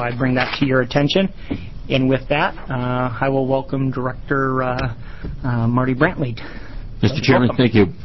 I bring that to your attention. And with that, I will welcome Director Marty Brantley. Mr. Chairman, thank you.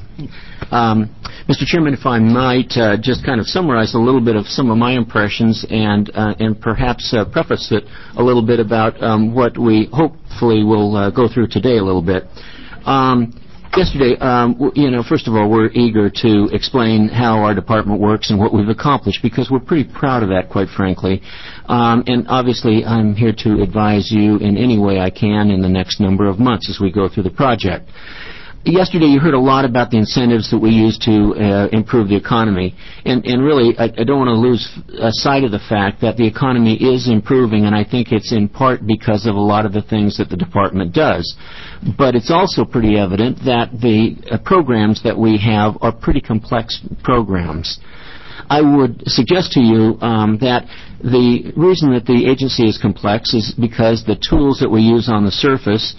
Mr. Chairman, if I might just kind of summarize a little bit of some of my impressions and perhaps preface it a little bit about what we hopefully will go through today a little bit. Yesterday, first of all, we're eager to explain how our department works and what we've accomplished because we're pretty proud of that, quite frankly. And obviously, I'm here to advise you in any way I can in the next number of months as we go through the project. Yesterday, you heard a lot about the incentives that we use to improve the economy. And really, I don't want to lose sight of the fact that the economy is improving, and I think it's in part because of a lot of the things that the department does. But it's also pretty evident that the programs that we have are pretty complex programs. I would suggest to you that the reason that the agency is complex is because the tools that we use on the surface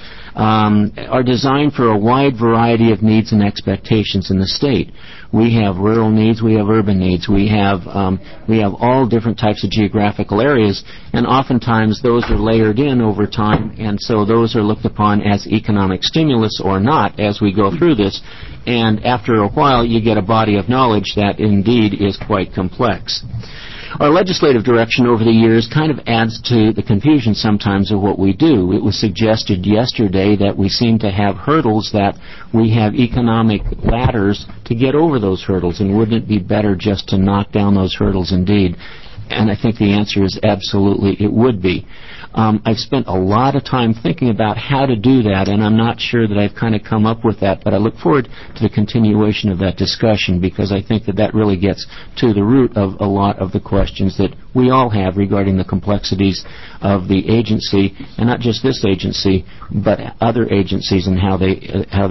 are designed for a wide variety of needs and expectations in the state. We have rural needs, we have urban needs, we have all different types of geographical areas, and oftentimes those are layered in over time, and so those are looked upon as economic stimulus or not as we go through this, and after a while you get a body of knowledge that indeed is quite complex. Our legislative direction over the years kind of adds to the confusion sometimes of what we do. It was suggested yesterday that we seem to have hurdles, that we have economic ladders to get over those hurdles, and wouldn't it be better just to knock down those hurdles indeed? And I think the answer is absolutely it would be. I've spent a lot of time thinking about how to do that, and I'm not sure that I've kind of come up with that, but I look forward to the continuation of that discussion because I think that that really gets to the root of a lot of the questions that we all have regarding the complexities of the agency, and not just this agency, but other agencies and how they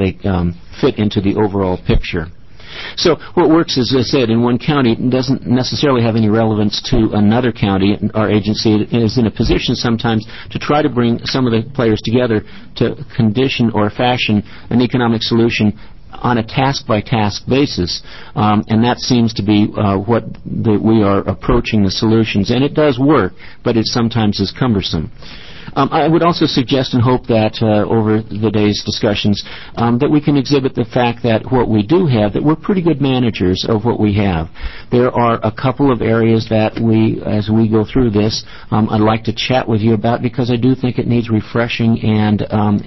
fit into the overall picture. So what works, as I said, in one county doesn't necessarily have any relevance to another county. Our agency is in a position sometimes to try to bring some of the players together to condition or fashion an economic solution on a task-by-task basis, and that seems to be what we are approaching the solutions. And it does work, but it sometimes is cumbersome. I would also suggest and hope that over the day's discussions that we can exhibit the fact that what we do have, that we're pretty good managers of what we have. There are a couple of areas that we, as we go through this, I'd like to chat with you about because I do think it needs refreshing and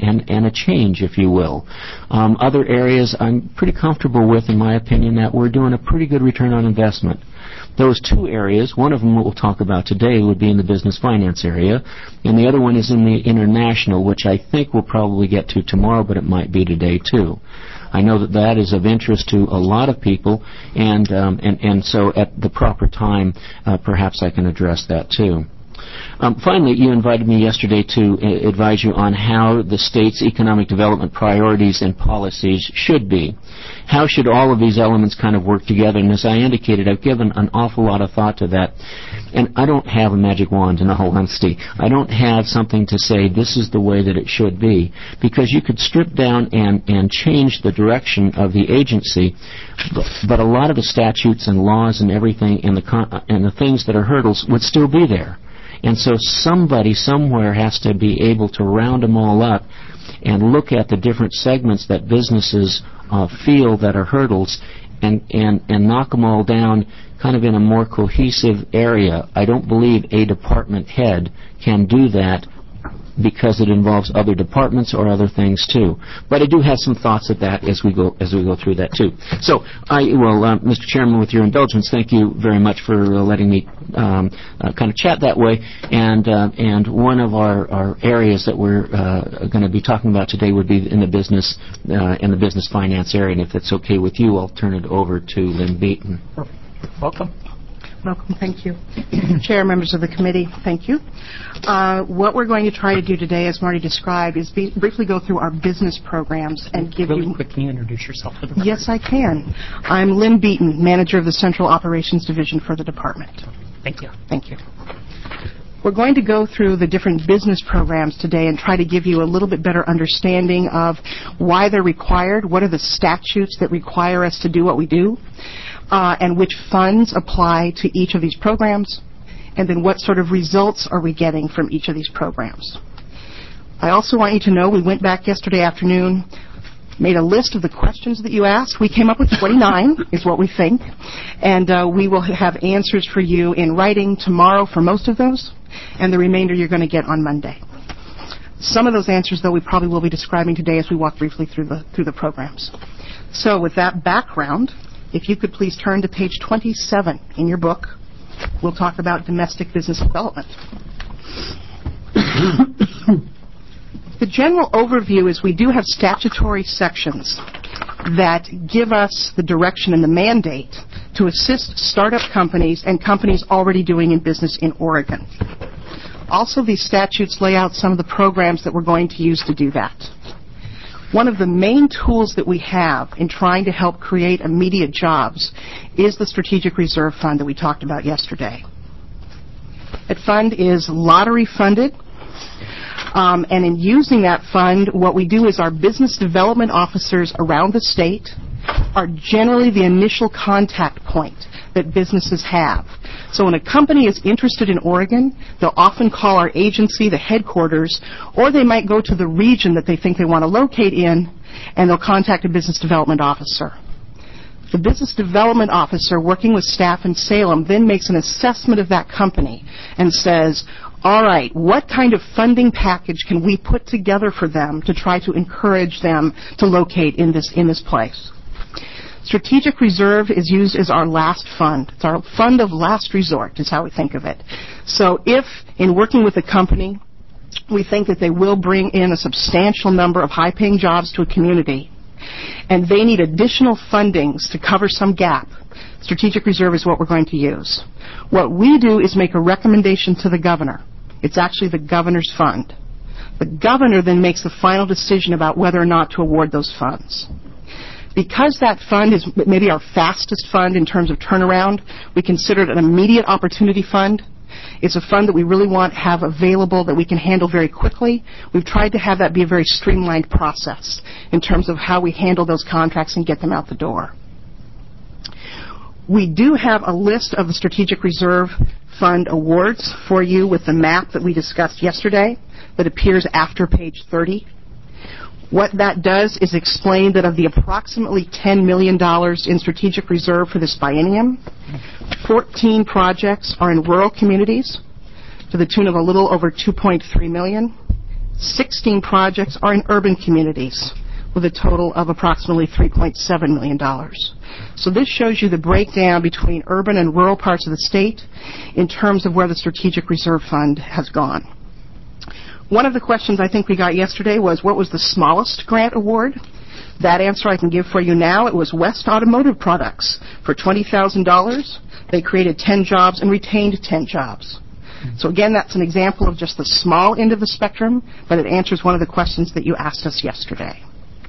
a change, if you will. Other areas I'm pretty comfortable with, in my opinion, that we're doing a pretty good return on investment. Those two areas, one of them we'll talk about today would be in the business finance area, and the other one is in the international, which I think we'll probably get to tomorrow, but it might be today too. I know that that is of interest to a lot of people, and so at the proper time, perhaps I can address that too. Finally, you invited me yesterday to advise you on how the state's economic development priorities and policies should be. How should all of these elements kind of work together? And as I indicated, I've given an awful lot of thought to that. And I don't have a magic wand, in all honesty. I don't have something to say this is the way that it should be, because you could strip down and change the direction of the agency, but a lot of the statutes and laws and everything and the things that are hurdles would still be there. And so somebody somewhere has to be able to round them all up and look at the different segments that businesses feel that are hurdles and knock them all down kind of in a more cohesive area. I don't believe a department head can do that because it involves other departments or other things too. But I do have some thoughts of that as we go through that too. So I will, Mr. Chairman, with your indulgence, thank you very much for letting me kind of chat that way. And one of our areas that we're going to be talking about today would be in the business finance area. And if it's okay with you, I'll turn it over to Lynn Beaton. Welcome. Welcome. Thank you. Chair, members of the committee, thank you. What we're going to try to do today, as Marty described, is briefly go through our business programs and give you... Really quick, can you introduce yourself to the department? Yes, I can. I'm Lynn Beaton, Manager of the Central Operations Division for the department. Thank you. Thank you. We're going to go through the different business programs today and try to give you a little bit better understanding of why they're required, what are the statutes that require us to do what we do, and which funds apply to each of these programs, and then what sort of results are we getting from each of these programs. I also want you to know we went back yesterday afternoon, made a list of the questions that you asked. We came up with 29 is what we think, and we will have answers for you in writing tomorrow for most of those, and the remainder you're going to get on Monday. Some of those answers, though, we probably will be describing today as we walk briefly through the programs. So with that background, if you could please turn to page 27 in your book, we'll talk about domestic business development. The general overview is we do have statutory sections that give us the direction and the mandate to assist startup companies and companies already doing business in Oregon. Also, these statutes lay out some of the programs that we're going to use to do that. One of the main tools that we have in trying to help create immediate jobs is the Strategic Reserve Fund that we talked about yesterday. That fund is lottery funded. And in using that fund, what we do is our business development officers around the state are generally the initial contact point that businesses have. So when a company is interested in Oregon, they'll often call our agency, the headquarters, or they might go to the region that they think they want to locate in, and they'll contact a business development officer. The business development officer working with staff in Salem then makes an assessment of that company and says, all right, what kind of funding package can we put together for them to try to encourage them to locate in this place? Strategic Reserve is used as our last fund. It's our fund of last resort is how we think of it. So if, in working with a company, we think that they will bring in a substantial number of high-paying jobs to a community, and they need additional fundings to cover some gap, Strategic Reserve is what we're going to use. What we do is make a recommendation to the governor. It's actually the governor's fund. The governor then makes the final decision about whether or not to award those funds. Because that fund is maybe our fastest fund in terms of turnaround, we consider it an immediate opportunity fund. It's a fund that we really want to have available that we can handle very quickly. We've tried to have that be a very streamlined process in terms of how we handle those contracts and get them out the door. We do have a list of the Strategic Reserve Fund awards for you with the map that we discussed yesterday that appears after page 30. What that does is explain that of the approximately $10 million in Strategic Reserve for this biennium, 14 projects are in rural communities to the tune of a little over $2.3 million. 16 projects are in urban communities with a total of approximately $3.7 million. So this shows you the breakdown between urban and rural parts of the state in terms of where the Strategic Reserve Fund has gone. One of the questions I think we got yesterday was, what was the smallest grant award? That answer I can give for you now. It was West Automotive Products for $20,000. They created 10 jobs and retained 10 jobs. So again, that's an example of just the small end of the spectrum, but it answers one of the questions that you asked us yesterday.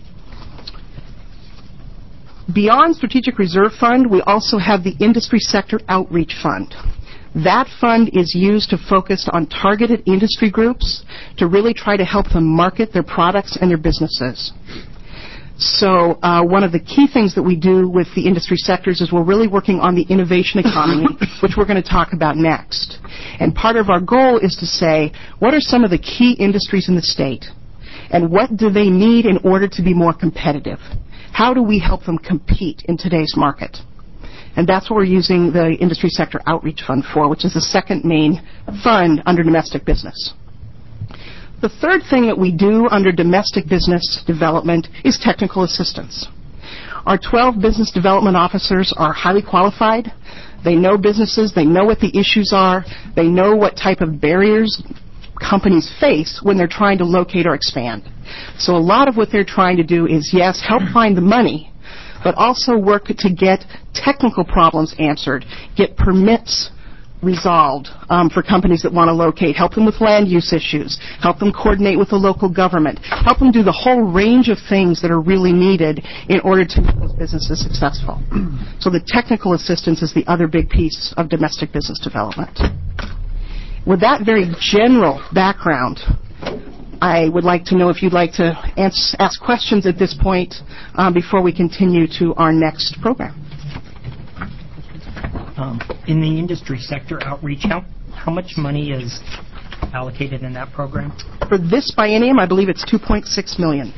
Beyond Strategic Reserve Fund, we also have the Industry Sector Outreach Fund. That fund is used to focus on targeted industry groups to really try to help them market their products and their businesses. So one of the key things that we do with the industry sectors is we're really working on the innovation economy, which we're going to talk about next. And part of our goal is to say, what are some of the key industries in the state? And what do they need in order to be more competitive? How do we help them compete in today's market? And that's what we're using the Industry Sector Outreach Fund for, which is the second main fund under domestic business. The third thing that we do under domestic business development is technical assistance. Our 12 business development officers are highly qualified. They know businesses. They know what the issues are. They know what type of barriers companies face when they're trying to locate or expand. So a lot of what they're trying to do is, yes, help find the money, but also work to get technical problems answered, get permits resolved for companies that want to locate, help them with land use issues, help them coordinate with the local government, help them do the whole range of things that are really needed in order to make those businesses successful. So the technical assistance is the other big piece of domestic business development. With that very general background, I would like to know if you'd like to ask questions at this point before we continue to our next program. In the industry sector outreach, How much money is allocated in that program? For this biennium, I believe it's $2.6 million.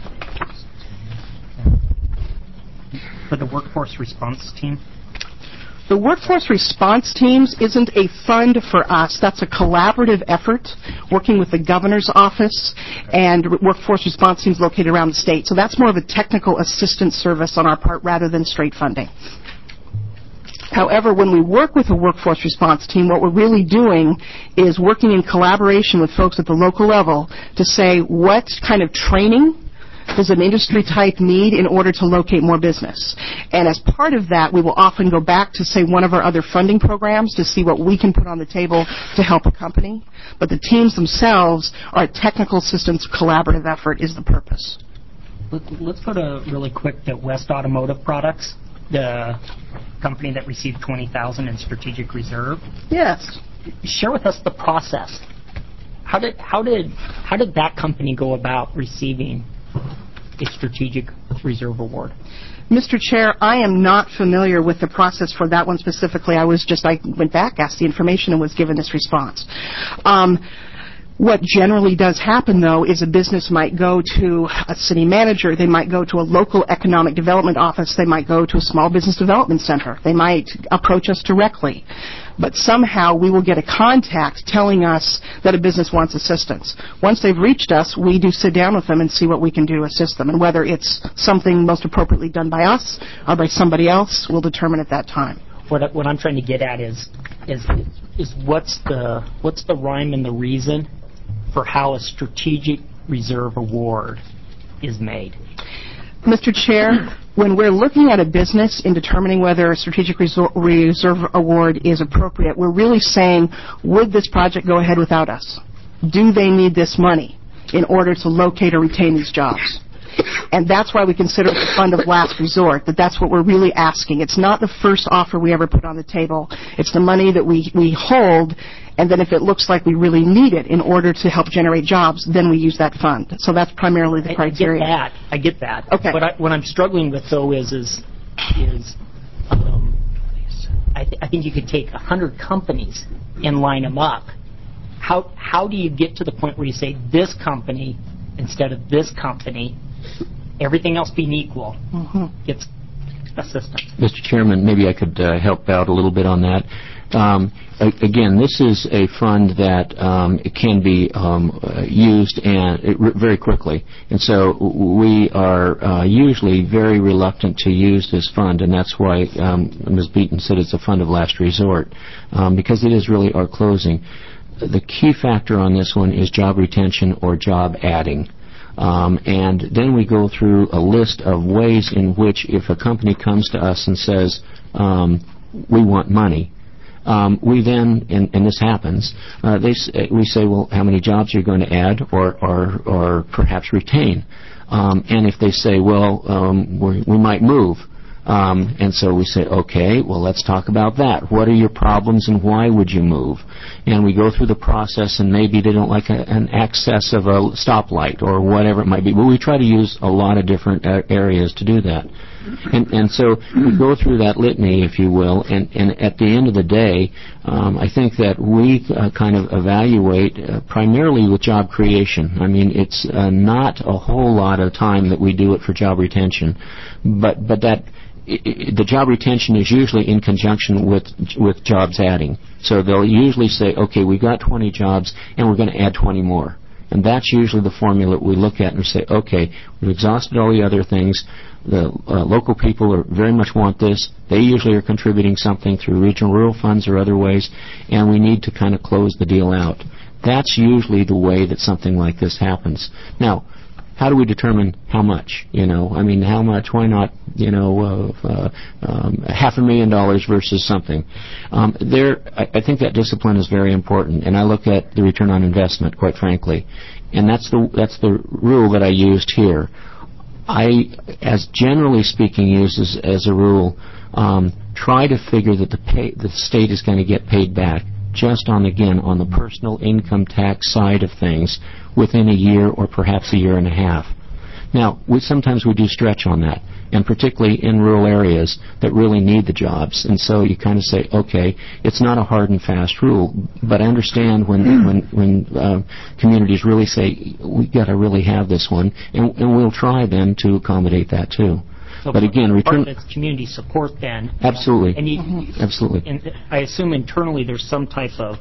For the workforce response team? The workforce response teams isn't a fund for us. That's a collaborative effort working with the governor's office and workforce response teams located around the state. So that's more of a technical assistance service on our part rather than straight funding. However, when we work with a workforce response team, what we're really doing is working in collaboration with folks at the local level to say what kind of training does an industry type need in order to locate more business. And as part of that, we will often go back to, say, one of our other funding programs to see what we can put on the table to help a company. But the teams themselves are a technical assistance collaborative effort is the purpose. Let's go to really quick to West Automotive Products, the company that received $20,000 in strategic reserve. Yes. Share with us the process. How did that company go about receiving a strategic reserve award? Mr. Chair, I am not familiar with the process for that one specifically. I went back, asked the information, and was given this response. What generally does happen, though, is a business might go to a city manager, they might go to a local economic development office, they might go to a small business development center, they might approach us directly. But somehow we will get a contact telling us that a business wants assistance. Once they've reached us, we do sit down with them and see what we can do to assist them. And whether it's something most appropriately done by us or by somebody else, we'll determine at that time. What I'm trying to get at is what's the rhyme and the reason for how a strategic reserve award is made? Mr. Chair, when we're looking at a business in determining whether a strategic reserve award is appropriate, we're really saying, would this project go ahead without us? Do they need this money in order to locate or retain these jobs? And that's why we consider it the fund of last resort, that's what we're really asking. It's not the first offer we ever put on the table. It's the money that we hold, and then if it looks like we really need it in order to help generate jobs, then we use that fund. So that's primarily the criteria. I get that. Okay. What I'm struggling with, though, I think you could take 100 companies and line them up. How do you get to the point where you say this company instead of this company, everything else being equal, gets assistance? Mr. Chairman, maybe I could help out a little bit on that. Again, this is a fund that it can be used very quickly, and so we are usually very reluctant to use this fund, and that's why Ms. Beaton said it's a fund of last resort, because it is really our closing. The key factor on this one is job retention or job adding. And then we go through a list of ways in which if a company comes to us and says, we want money, we then, and this happens, we say, well, how many jobs are you going to add or perhaps retain? And if they say, well, we might move, and so we say, okay, well, let's talk about that. What are your problems and why would you move? And we go through the process, and maybe they don't like an access of a stoplight or whatever it might be. But we try to use a lot of different areas to do that. And so we go through that litany, if you will, and at the end of the day, I think that we kind of evaluate primarily with job creation. I mean, it's not a whole lot of time that we do it for job retention, but that the job retention is usually in conjunction with jobs adding. So they'll usually say, okay, we've got 20 jobs, and we're going to add 20 more. And that's usually the formula we look at and say, okay, we've exhausted all the other things. The local people very much want this. They usually are contributing something through regional rural funds or other ways, and we need to kind of close the deal out. That's usually the way that something like this happens. Now, how do we determine how much? I mean, how much? Why not? $500,000 versus something. I think that discipline is very important, and I look at the return on investment, quite frankly, and that's the rule that I used here. I, as generally speaking, use as a rule, try to figure that the state is going to get paid back just on the personal income tax side of things within a year or perhaps a year and a half. Now, sometimes we do stretch on that, and particularly in rural areas that really need the jobs. And so you kind of say, okay, it's not a hard and fast rule, but I understand when communities really say, we've got to really have this one, and we'll try then to accommodate that too. So but again, part of it's community support then. Absolutely. And absolutely. And I assume internally there's some type of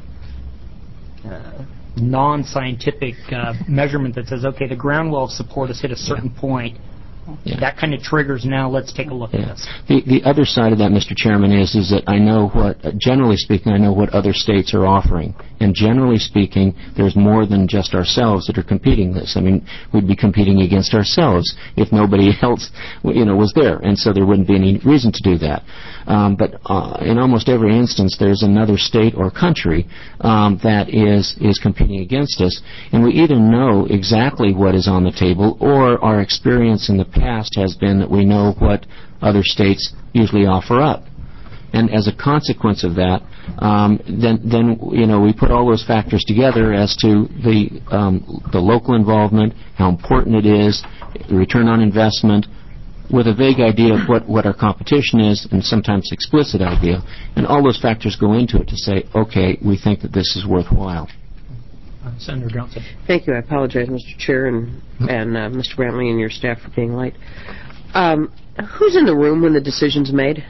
non-scientific measurement that says, okay, the ground wall of support has hit a certain point. Yeah. That kind of triggers now, let's take a look at this. The other side of that, Mr. Chairman, is that I know generally speaking, I know what other states are offering. And generally speaking, there's more than just ourselves that are competing this. I mean, we'd be competing against ourselves if nobody else, was there. And so there wouldn't be any reason to do that. But in almost every instance, there's another state or country that is competing against us. And we either know exactly what is on the table, or our experience in the past has been that we know what other states usually offer up. And as a consequence of that, then we put all those factors together as to the local involvement, how important it is, the return on investment, with a vague idea of what our competition is, and sometimes explicit idea. And all those factors go into it to say, okay, we think that this is worthwhile. Senator Johnson. Thank you. I apologize, Mr. Chair and Mr. Brantley and your staff for being late. Who's in the room when the decision's made?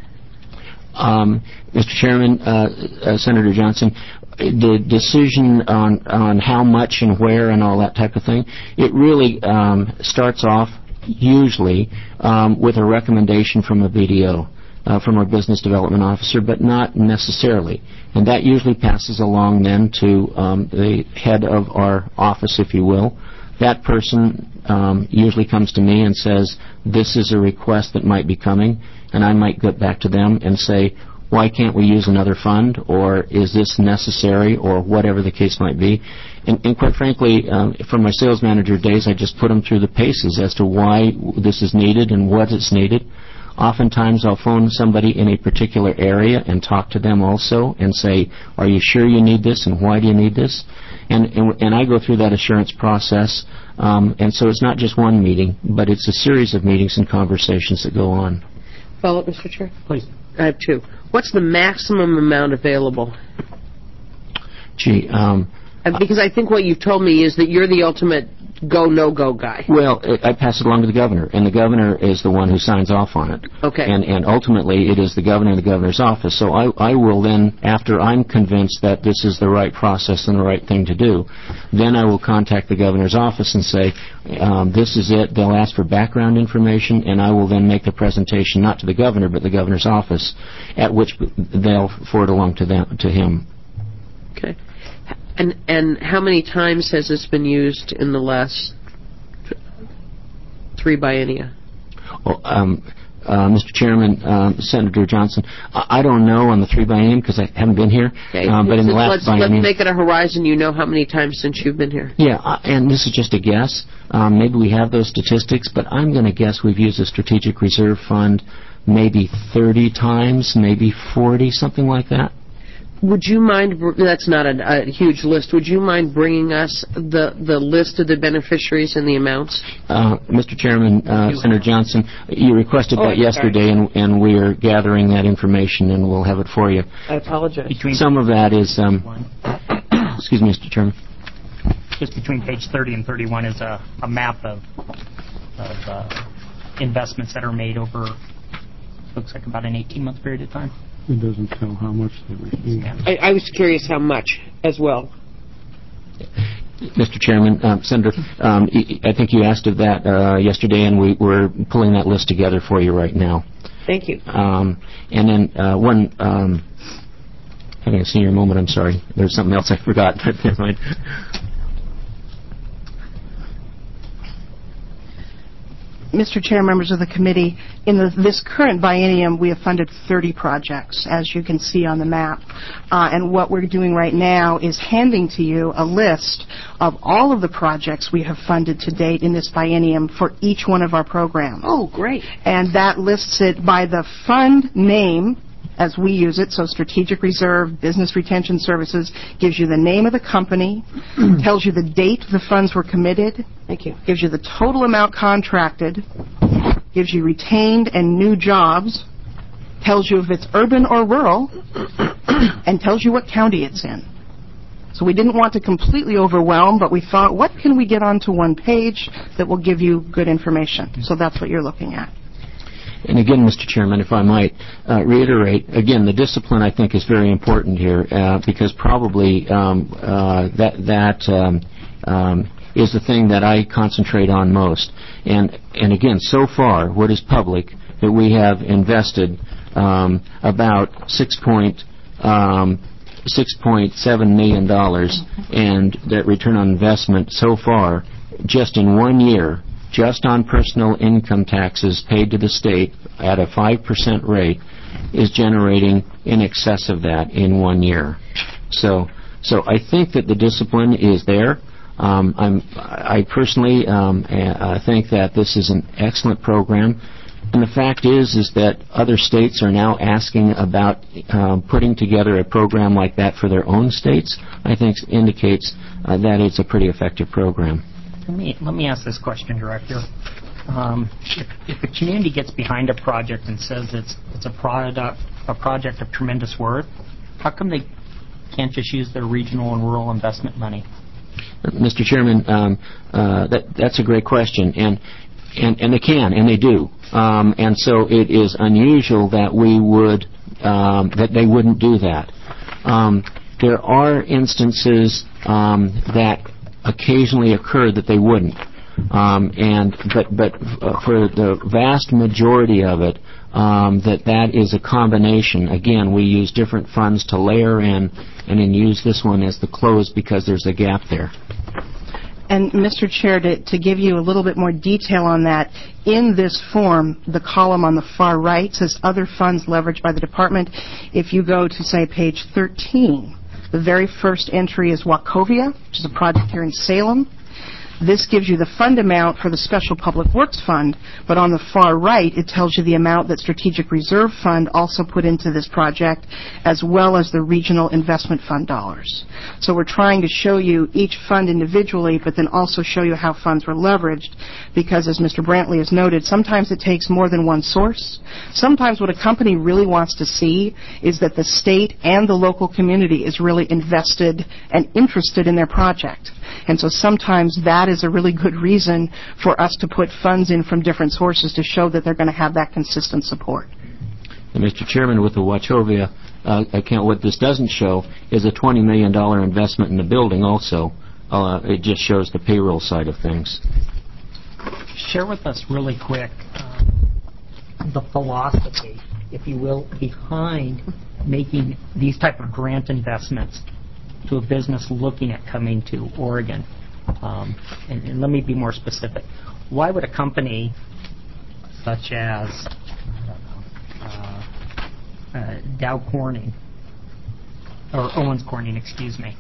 Mr. Chairman, Senator Johnson, the decision on how much and where and all that type of thing, it really starts off usually with a recommendation from a BDO. From our business development officer, but not necessarily. And that usually passes along then to the head of our office, if you will. That person usually comes to me and says, this is a request that might be coming, and I might get back to them and say, why can't we use another fund, or is this necessary, or whatever the case might be. And quite frankly, from my sales manager days, I just put them through the paces as to why this is needed and what is needed. Oftentimes I'll phone somebody in a particular area and talk to them also and say, are you sure you need this, and why do you need this? And I go through that assurance process, and so it's not just one meeting, but it's a series of meetings and conversations that go on. Follow up, Mr. Chair? Please. I have two. What's the maximum amount available? Gee, because I think what you've told me is that you're the ultimate go, no-go guy. Well, I pass it along to the governor, and the governor is the one who signs off on it. Okay. And ultimately, it is the governor and the governor's office. So I will then, after I'm convinced that this is the right process and the right thing to do, then I will contact the governor's office and say, this is it. They'll ask for background information, and I will then make the presentation not to the governor, but the governor's office, at which they'll forward along to him. Okay. And how many times has this been used in the last 3 biennia? Well, Mr. Chairman, Senator Johnson, I don't know on the 3 biennium because I haven't been here. Okay. But in the last biennium, let's make it a horizon. You know how many times since you've been here? Yeah, and this is just a guess. Maybe we have those statistics, but I'm going to guess we've used the Strategic Reserve Fund maybe 30 times, maybe 40, something like that. Would you mind, that's not a huge list, would you mind bringing us the list of the beneficiaries and the amounts? Mr. Chairman, Senator Johnson, you requested that yesterday, and we are gathering that information, and we'll have it for you. I apologize. Some of that is, excuse me, Mr. Chairman. Just between page 30 and 31 is a map of investments that are made over, looks like about an 18-month period of time. It doesn't tell how much they receive. I was curious how much as well. Mr. Chairman, Senator, I think you asked of that yesterday, and we're pulling that list together for you right now. Thank you. And then having a senior moment, I'm sorry. There's something else I forgot. Never mind. Mr. Chair, members of the committee, in this current biennium, we have funded 30 projects, as you can see on the map. And what we're doing right now is handing to you a list of all of the projects we have funded to date in this biennium for each one of our programs. Oh, great. And that lists it by the fund name, as we use it, so Strategic Reserve, Business Retention Services, gives you the name of the company, tells you the date the funds were committed. Thank you. Gives you the total amount contracted, gives you retained and new jobs, tells you if it's urban or rural, and tells you what county it's in. So we didn't want to completely overwhelm, but we thought, what can we get onto one page that will give you good information? So that's what you're looking at. And again, Mr. Chairman, if I might reiterate, again, the discipline I think is very important here because probably is the thing that I concentrate on most. And again, so far, what is public, that we have invested about $6.7 million, and that return on investment so far, just in 1 year, just on personal income taxes paid to the state at a 5% rate, is generating in excess of that in 1 year. So I think that the discipline is there. I personally think that this is an excellent program. And the fact is that other states are now asking about putting together a program like that for their own states. I think indicates that it's a pretty effective program. Let me ask this question, Director. If a community gets behind a project and says it's a project of tremendous worth, how come they can't just use their regional and rural investment money? Mr. Chairman, that's a great question, and they can, and they do. And so it is unusual that we would that they wouldn't do that. There are instances that occasionally occur that they wouldn't, but for the vast majority of it, that is a combination. Again, we use different funds to layer in, and then use this one as the close because there's a gap there. And, Mr. Chair, to give you a little bit more detail on that, in this form, the column on the far right says other funds leveraged by the department. If you go to, say, page 13, the very first entry is Wachovia, which is a project here in Salem. This gives you the fund amount for the Special Public Works Fund, but on the far right, it tells you the amount that Strategic Reserve Fund also put into this project, as well as the Regional Investment Fund dollars. So we're trying to show you each fund individually, but then also show you how funds were leveraged, because as Mr. Brantley has noted, sometimes it takes more than one source. Sometimes what a company really wants to see is that the state and the local community is really invested and interested in their project. And so sometimes that is a really good reason for us to put funds in from different sources to show that they're going to have that consistent support. And Mr. Chairman, with the Wachovia account, what this doesn't show is a $20 million investment in the building also. It just shows the payroll side of things. Share with us really quick the philosophy, if you will, behind making these type of grant investments to a business looking at coming to Oregon. And let me be more specific. Why would a company such as Dow Corning, or Owens Corning, excuse me,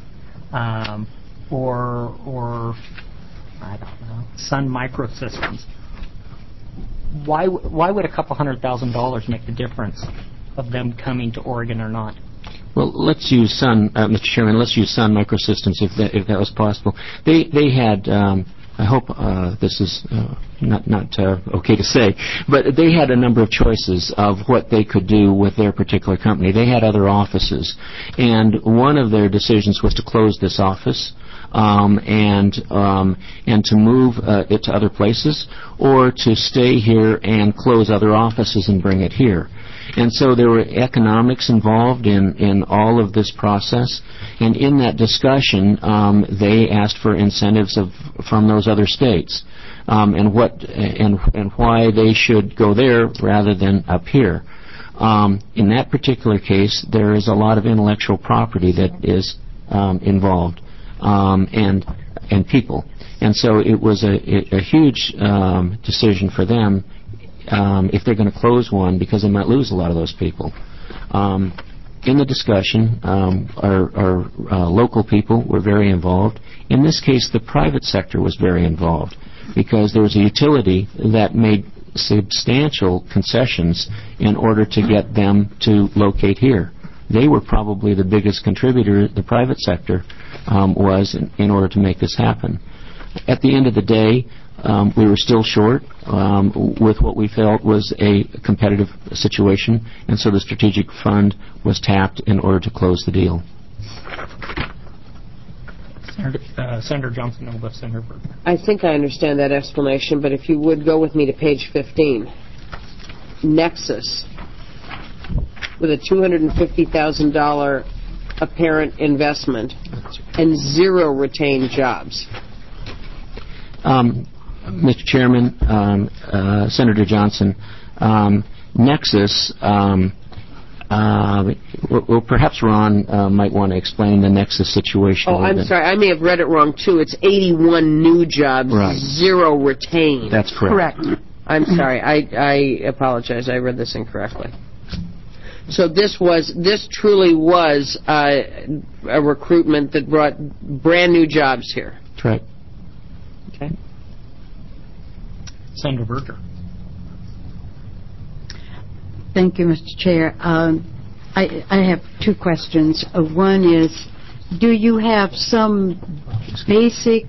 or I don't know, Sun Microsystems, why would a couple $100,000 make the difference of them coming to Oregon or not? Well, let's use Sun, Mr. Chairman. Let's use Sun Microsystems if that was possible. They had. I hope this is not okay to say, but they had a number of choices of what they could do with their particular company. They had other offices, and one of their decisions was to close this office and to move it to other places, or to stay here and close other offices and bring it here. And so there were economics involved in all of this process, and in that discussion, they asked for incentives from those other states, and why they should go there rather than up here. In that particular case, there is a lot of intellectual property that is involved, and people, and so it was a huge decision for them. If they're going to close one, because they might lose a lot of those people. In the discussion, our local people were very involved. In this case, the private sector was very involved, because there was a utility that made substantial concessions in order to get them to locate here. They were probably the biggest contributor, the private sector was, in order to make this happen. At the end of the day, we were still short with what we felt was a competitive situation, and so the strategic fund was tapped in order to close the deal. Senator Johnson and Senator Berger. I think I understand that explanation, but if you would go with me to page 15. Nexus, with a $250,000 apparent investment and 0 retained jobs. Mr. Chairman, Senator Johnson, Nexus, well, perhaps Ron might want to explain the Nexus situation. Oh, I'm sorry. I may have read it wrong, too. It's 81 new jobs, right. 0 retained. That's correct. I'm sorry. I apologize. I read this incorrectly. So this truly was a recruitment that brought brand new jobs here. That's right. Okay. Senator Berger. Thank you, Mr. Chair. I have 2 questions. One is, do you have some basic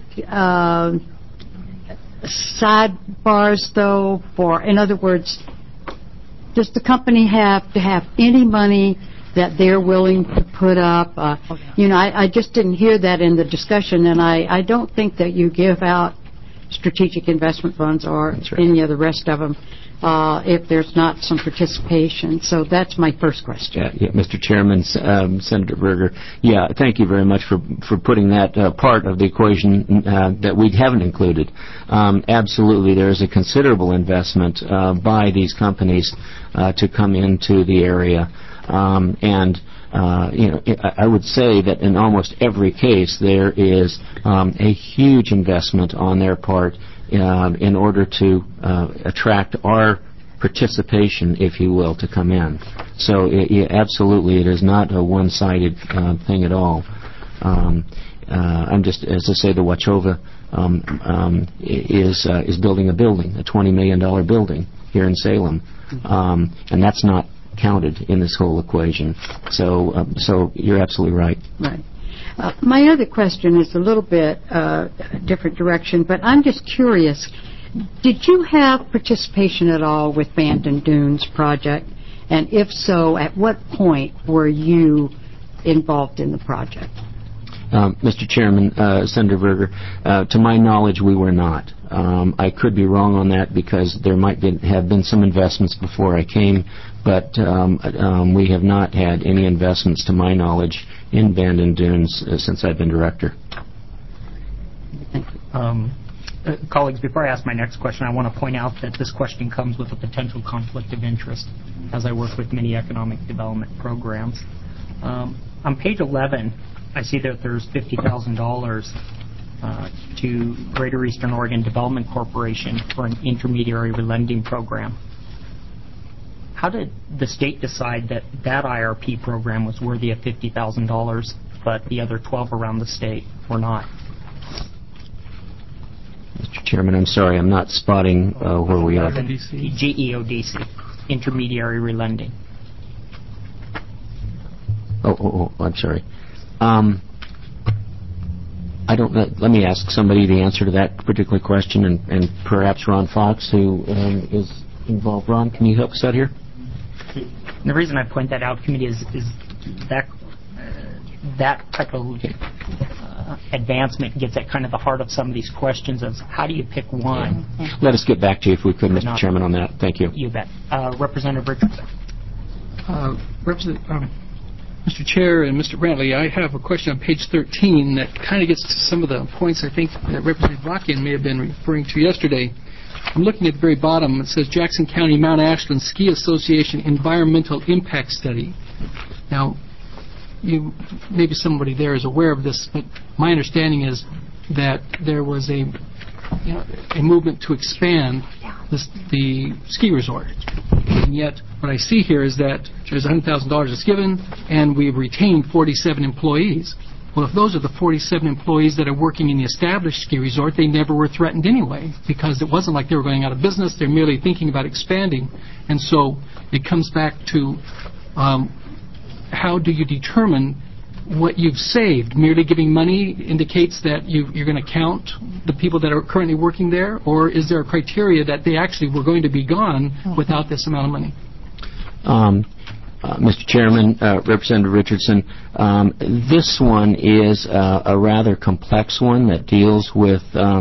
sidebars, though, in other words, does the company have to have any money that they're willing to put up? I just didn't hear that in the discussion, and I don't think that you give out strategic investment funds or any of the rest of them if there's not some participation. So that's my first question. Yeah, Mr. Chairman, Senator Berger. Yeah, thank you very much for putting that part of the equation that we haven't included. Absolutely, there is a considerable investment by these companies to come into the area, I would say that in almost every case there is a huge investment on their part in order to attract our participation, if you will, to come in. So absolutely, it is not a one-sided thing at all. I'm just, as I say, the Wachova is building a building, a $20 million building here in Salem, and that's not counted in this whole equation. So you're absolutely right. Right. My other question is a little bit different direction, but I'm just curious. Did you have participation at all with Bandon Dunes project? And if so, at what point were you involved in the project? Mr. Chairman, Senator Berger, to my knowledge, we were not. I could be wrong on that because there might have been some investments before I came, but we have not had any investments, to my knowledge, in Bandon Dunes since I've been director. Thank you. Colleagues, before I ask my next question, I want to point out that this question comes with a potential conflict of interest as I work with many economic development programs. On page 11, I see that there's $50,000 to Greater Eastern Oregon Development Corporation for an intermediary relending program. How did the state decide that that IRP program was worthy of $50,000, but the other 12 around the state were not? Mr. Chairman, I'm sorry, I'm not spotting where we are. GEODC, intermediary relending. Oh, I'm sorry. I don't know. Let me ask somebody the answer to that particular question, and perhaps Ron Fox, who is involved. Ron, can you help us out here? And the reason I point that out, committee, is that that type of advancement gets at kind of the heart of some of these questions of how do you pick one? Let us get back to you if we could, Mr. Chairman, on that. Thank you. You bet. Representative Richardson. Mr. Chair and Mr. Brantley, I have a question on page 13 that kind of gets to some of the points I think that Representative Rockian may have been referring to yesterday. I'm looking at the very bottom. It says Jackson County Mount Ashland Ski Association Environmental Impact Study. Now, maybe somebody there is aware of this, but my understanding is that there was a movement to expand the ski resort. And yet, what I see here is that there's $100,000 is given, and we've retained 47 employees. Well, if those are the 47 employees that are working in the established ski resort, they never were threatened anyway, because it wasn't like they were going out of business. They're merely thinking about expanding. And so it comes back to how do you determine what you've saved? Merely giving money indicates that you're going to count the people that are currently working there, or is there a criteria that they actually were going to be gone without this amount of money? Mr. Chairman, Representative Richardson, this one is a rather complex one that deals with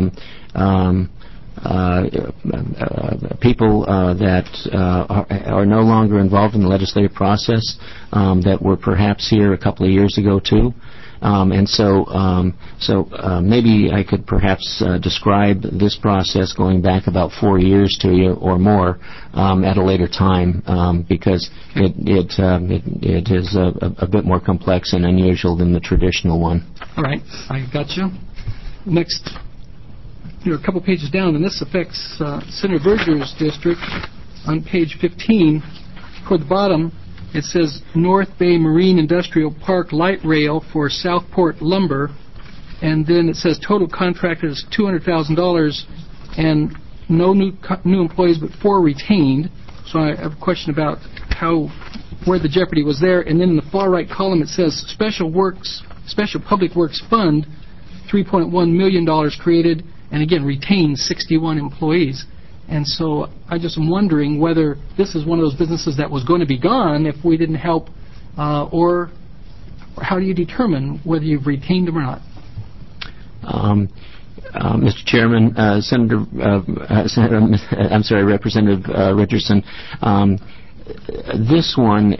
people that are no longer involved in the legislative process that were perhaps here a couple of years ago too. And so maybe I could perhaps describe this process going back about 4 years to you or more at a later time because it is a bit more complex and unusual than the traditional one. All right, I got you. Next, a couple pages down, and this affects Senator Berger's district. On page 15, toward the bottom, it says North Bay Marine Industrial Park light rail for Southport Lumber, and then it says total contract is $200,000 and no new employees but 4 retained. So I have a question about where the jeopardy was there. And then in the far right column it says Special Public Works Fund, $3.1 million created, and again retained 61 employees. And so I just am wondering whether this is one of those businesses that was going to be gone if we didn't help, or how do you determine whether you've retained them or not? Mr. Chairman, Representative Richardson, this one,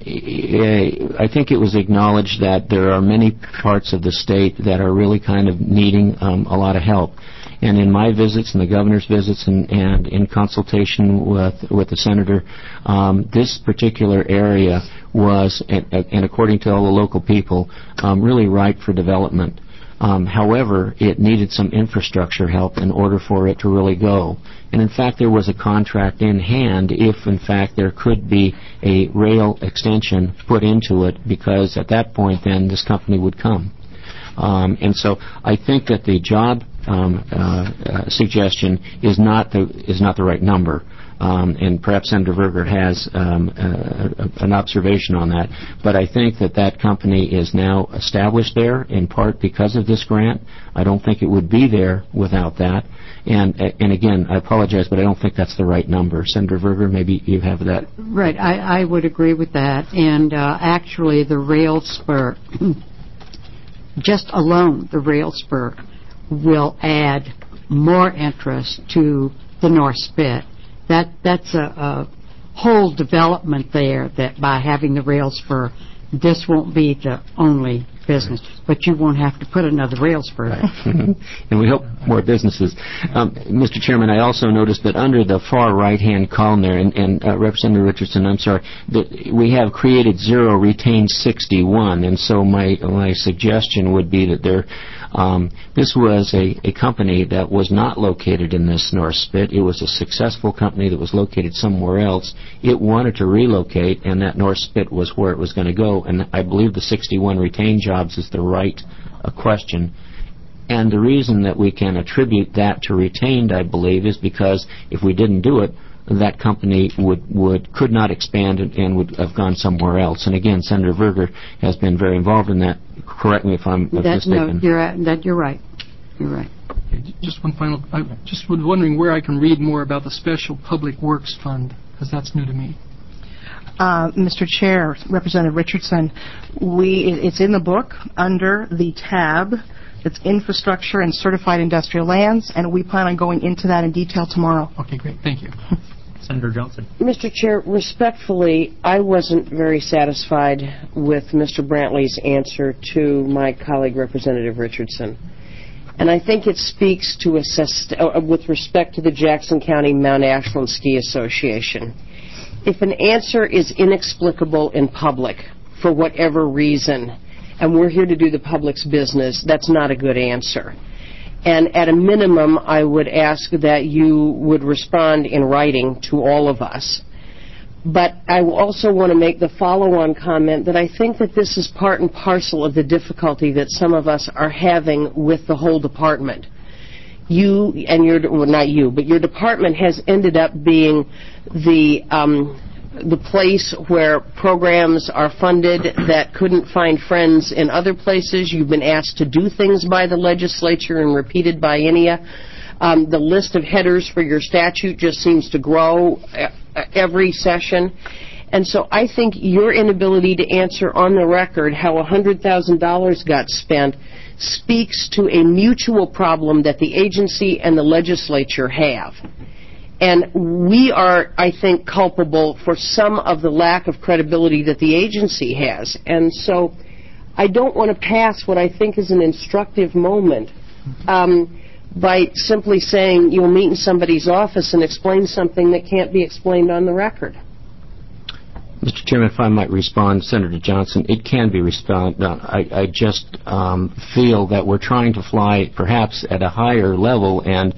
I think it was acknowledged that there are many parts of the state that are really kind of needing a lot of help. And in my visits and the governor's visits and in consultation with the senator, this particular area was, and according to all the local people, really ripe for development. However, it needed some infrastructure help in order for it to really go. And in fact, there was a contract in hand if, in fact, there could be a rail extension put into it, because at that point, then, this company would come. And so I think that the job suggestion is not the right number. And perhaps Senator Berger has an observation on that. But I think that company is now established there, in part because of this grant. I don't think it would be there without that. And again, I apologize, but I don't think that's the right number. Senator Berger, maybe you have that. Right, I would agree with that. And actually, the rail spur, just alone, the rail spur will add more interest to the North Spit. That's a whole development there, that by having the rail spur, this won't be the only business, but you won't have to put another rail spur there. And we hope more businesses. Mr. Chairman, I also noticed that under the far right-hand column there, and Representative Richardson, I'm sorry, that we have created 0, retained 61, and so my suggestion would be that this was a company that was not located in this North Spit. It was a successful company that was located somewhere else. It wanted to relocate, and that North Spit was where it was going to go, and I believe the 61 retained jobs is the right question. And the reason that we can attribute that to retained, I believe, is because if we didn't do it, that company could not expand and would have gone somewhere else. And again, Senator Berger has been very involved in that. Correct me if I'm mistaken. No, you're right. You're right. Okay, just one final. I just was wondering where I can read more about the Special Public Works Fund, because that's new to me. Mr. Chair, Representative Richardson, it's in the book under the tab that's Infrastructure and Certified Industrial Lands, and we plan on going into that in detail tomorrow. Okay, great. Thank you. Senator Johnson. Mr. Chair, respectfully, I wasn't very satisfied with Mr. Brantley's answer to my colleague, Representative Richardson. And I think it speaks to with respect to the Jackson County Mount Ashland Ski Association. If an answer is inexplicable in public for whatever reason, and we're here to do the public's business, that's not a good answer. And at a minimum, I would ask that you would respond in writing to all of us. But I also want to make the follow-on comment that I think that this is part and parcel of the difficulty that some of us are having with the whole department. You and your, well, not you, but your department has ended up being the the place where programs are funded that couldn't find friends in other places. You've been asked to do things by the legislature and repeated by INEA. The list of headers for your statute just seems to grow every session. And so I think your inability to answer on the record how $100,000 got spent speaks to a mutual problem that the agency and the legislature have. And we are, I think, culpable for some of the lack of credibility that the agency has. And so I don't want to pass what I think is an instructive moment by simply saying you'll meet in somebody's office and explain something that can't be explained on the record. Mr. Chairman, if I might respond, Senator Johnson, it can be responded. I just feel that we're trying to fly perhaps at a higher level, and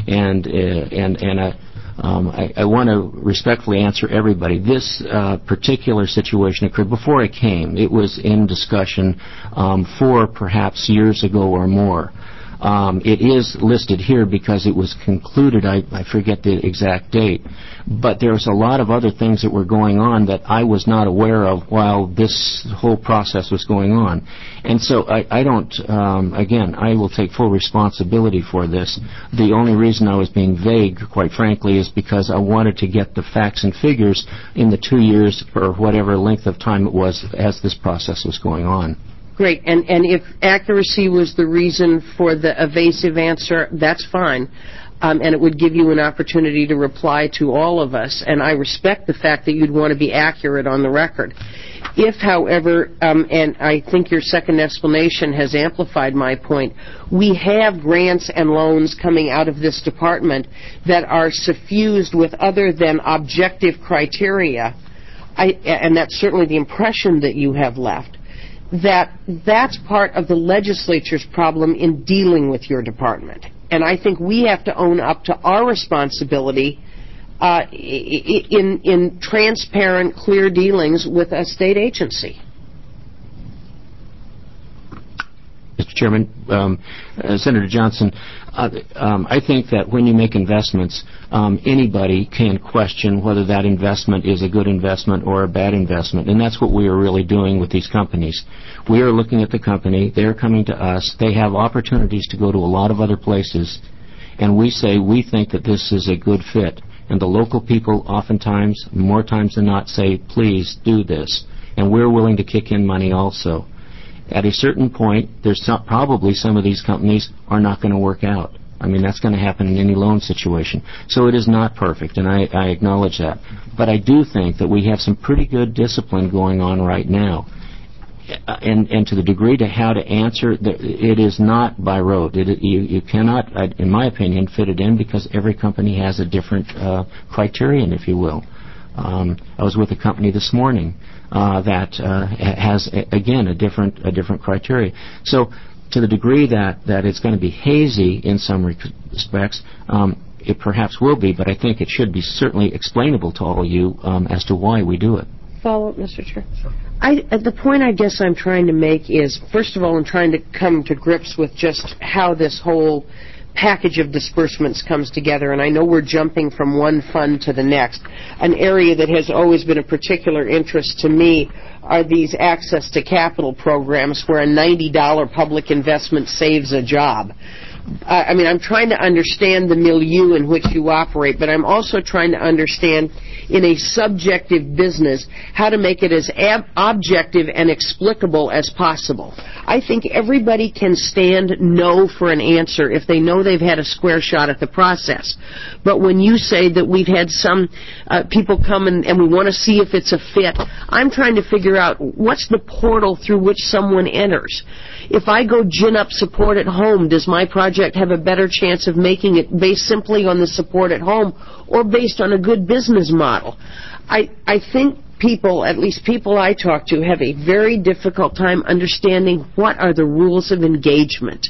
I want to respectfully answer everybody. This particular situation occurred before I came. It was in discussion for perhaps years ago or more. It is listed here because it was concluded, I forget the exact date, but there's a lot of other things that were going on that I was not aware of while this whole process was going on. And so I don't, again, I will take full responsibility for this. The only reason I was being vague, quite frankly, is because I wanted to get the facts and figures in the 2 years or whatever length of time it was as this process was going on. Great. And if accuracy was the reason for the evasive answer, that's fine. And it would give you an opportunity to reply to all of us. And I respect the fact that you'd want to be accurate on the record. If, however, and I think your second explanation has amplified my point, we have grants and loans coming out of this department that are suffused with other than objective criteria, and that's certainly the impression that you have left, that's part of the legislature's problem in dealing with your department. And I think we have to own up to our responsibility in transparent, clear dealings with a state agency. Mr. Chairman, Senator Johnson, I think that when you make investments, anybody can question whether that investment is a good investment or a bad investment, and that's what we are really doing with these companies. We are looking at the company, they're coming to us, they have opportunities to go to a lot of other places, and we say we think that this is a good fit. And the local people oftentimes, more times than not, say, please do this. And we're willing to kick in money also. At a certain point, there's probably some of these companies are not going to work out. I mean, that's going to happen in any loan situation. So it is not perfect, and I acknowledge that. But I do think that we have some pretty good discipline going on right now. And to the degree to how to answer, it is not by rote. You cannot, in my opinion, fit it in because every company has a different criterion, if you will. I was with a company this morning that has, again, a different criteria. So to the degree that it's going to be hazy in some respects, it perhaps will be, but I think it should be certainly explainable to all of you as to why we do it. Follow up, Mr. Chair. The point I guess I'm trying to make is, first of all, I'm trying to come to grips with just how this whole package of disbursements comes together, and I know we're jumping from one fund to the next. An area that has always been a particular interest to me are these access to capital programs where a $90 public investment saves a job. I mean, I'm trying to understand the milieu in which you operate, but I'm also trying to understand in a subjective business how to make it as objective and explicable as possible. I think everybody can stand no for an answer if they know they've had a square shot at the process. But when you say that we've had some people come and we want to see if it's a fit, I'm trying to figure out what's the portal through which someone enters. If I go gin up support at home, does my project have a better chance of making it based simply on the support at home or based on a good business model? I think people, at least people I talk to, have a very difficult time understanding what are the rules of engagement.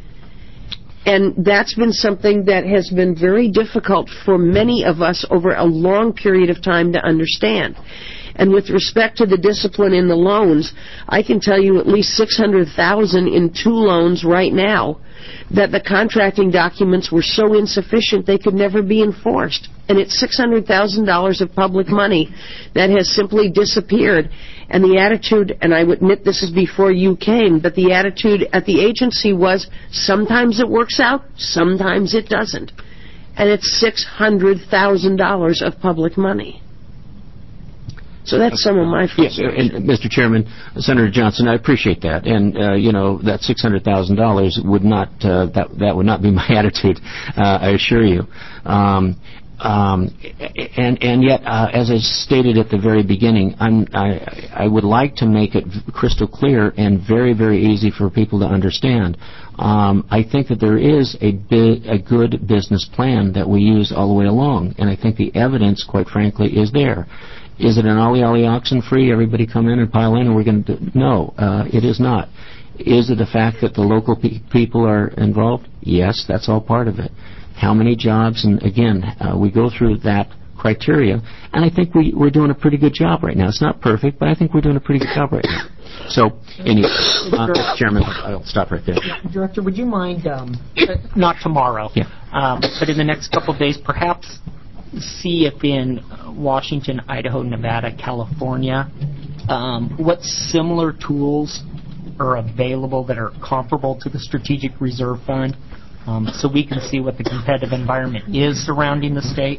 And that's been something that has been very difficult for many of us over a long period of time to understand. And with respect to the discipline in the loans, I can tell you at least $600,000 in 2 loans right now that the contracting documents were so insufficient they could never be enforced. And it's $600,000 of public money that has simply disappeared. And the attitude, and I would admit this is before you came, but the attitude at the agency was sometimes it works out, sometimes it doesn't. And it's $600,000 of public money. So that's some of my frustration. Yes, and Mr. Chairman, Senator Johnson, I appreciate that, and that $600,000 would not that would not be my attitude. I assure you. And yet, as I stated at the very beginning, I would like to make it crystal clear and very, very easy for people to understand. I think that there is a good business plan that we use all the way along, and I think the evidence, quite frankly, is there. Is it an ollie oxen free? Everybody come in and pile in, and we're going to no, it is not. Is it the fact that the local people are involved? Yes, that's all part of it. How many jobs? And again, we go through that criteria, and I think we're doing a pretty good job right now. It's not perfect, but I think we're doing a pretty good job right now. So, anyway, Mr. Chairman, I'll stop right there. Director, would you mind, not tomorrow, but in the next couple of days, perhaps see if in Washington, Idaho, Nevada, California, what similar tools are available that are comparable to the Strategic Reserve Fund, so we can see what the competitive environment is surrounding the state.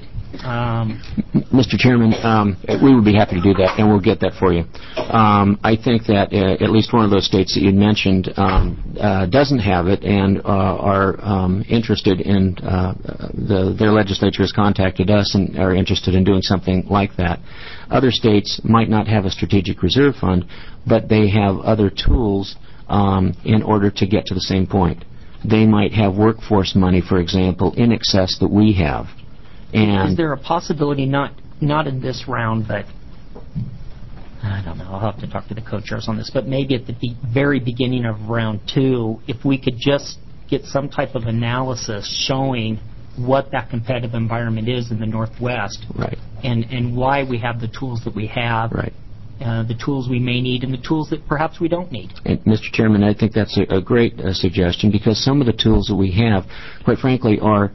Mr. Chairman, we would be happy to do that, and we'll get that for you. I think that at least one of those states that you mentioned doesn't have it and are interested in, their legislature has contacted us and are interested in doing something like that. Other states might not have a strategic reserve fund, but they have other tools in order to get to the same point. They might have workforce money, for example, in excess that we have. And is there a possibility, not in this round, but I don't know, I'll have to talk to the co-chairs on this, but maybe at the very beginning of round 2, if we could just get some type of analysis showing what that competitive environment is in the Northwest, right, and why we have the tools that we have, right, the tools we may need and the tools that perhaps we don't need. And Mr. Chairman, I think that's a great suggestion, because some of the tools that we have, quite frankly, are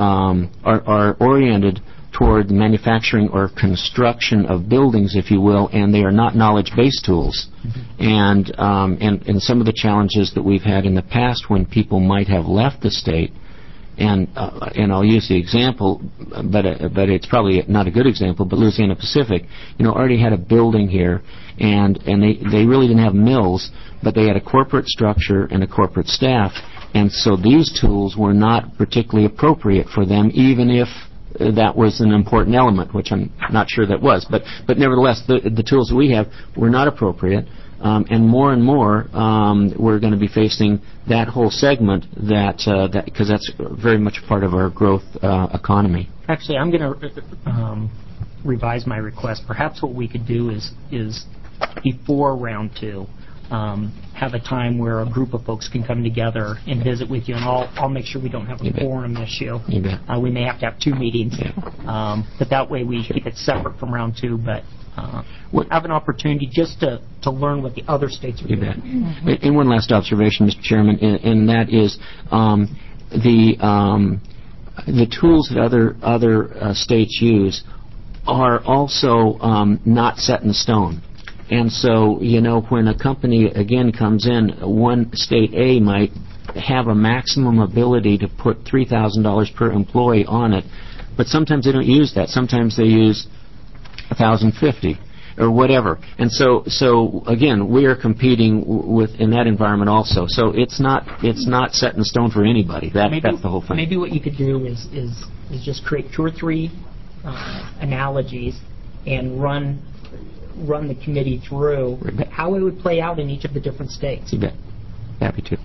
oriented toward manufacturing or construction of buildings, if you will, and they are not knowledge-based tools. Mm-hmm. And some of the challenges that we've had in the past when people might have left the state, and I'll use the example, but it's probably not a good example, but Louisiana Pacific, already had a building here, and they really didn't have mills, but they had a corporate structure and a corporate staff, and so these tools were not particularly appropriate for them, even if that was an important element, which I'm not sure that was. But nevertheless, the tools that we have were not appropriate, and more, we're going to be facing that whole segment because that's very much part of our growth economy. Actually, I'm going to revise my request. Perhaps what we could do is before round 2, have a time where a group of folks can come together and visit with you, and I'll make sure we don't have a quorum issue. You bet. We may have to have 2 meetings, but that way we keep it separate from round 2, but we'll have an opportunity just to learn what the other states are doing. You bet. Mm-hmm. And one last observation, Mr. Chairman, and that is the tools that other states use are also not set in stone. And so, when a company, again, comes in, one state A might have a maximum ability to put $3,000 per employee on it, but sometimes they don't use that. Sometimes they use $1,050 or whatever. And so again, we are competing in that environment also. So it's not set in stone for anybody. That's the whole thing. Maybe what you could do is just create 2 or 3 analogies and run the committee through how it would play out in each of the different states. You bet. Happy to.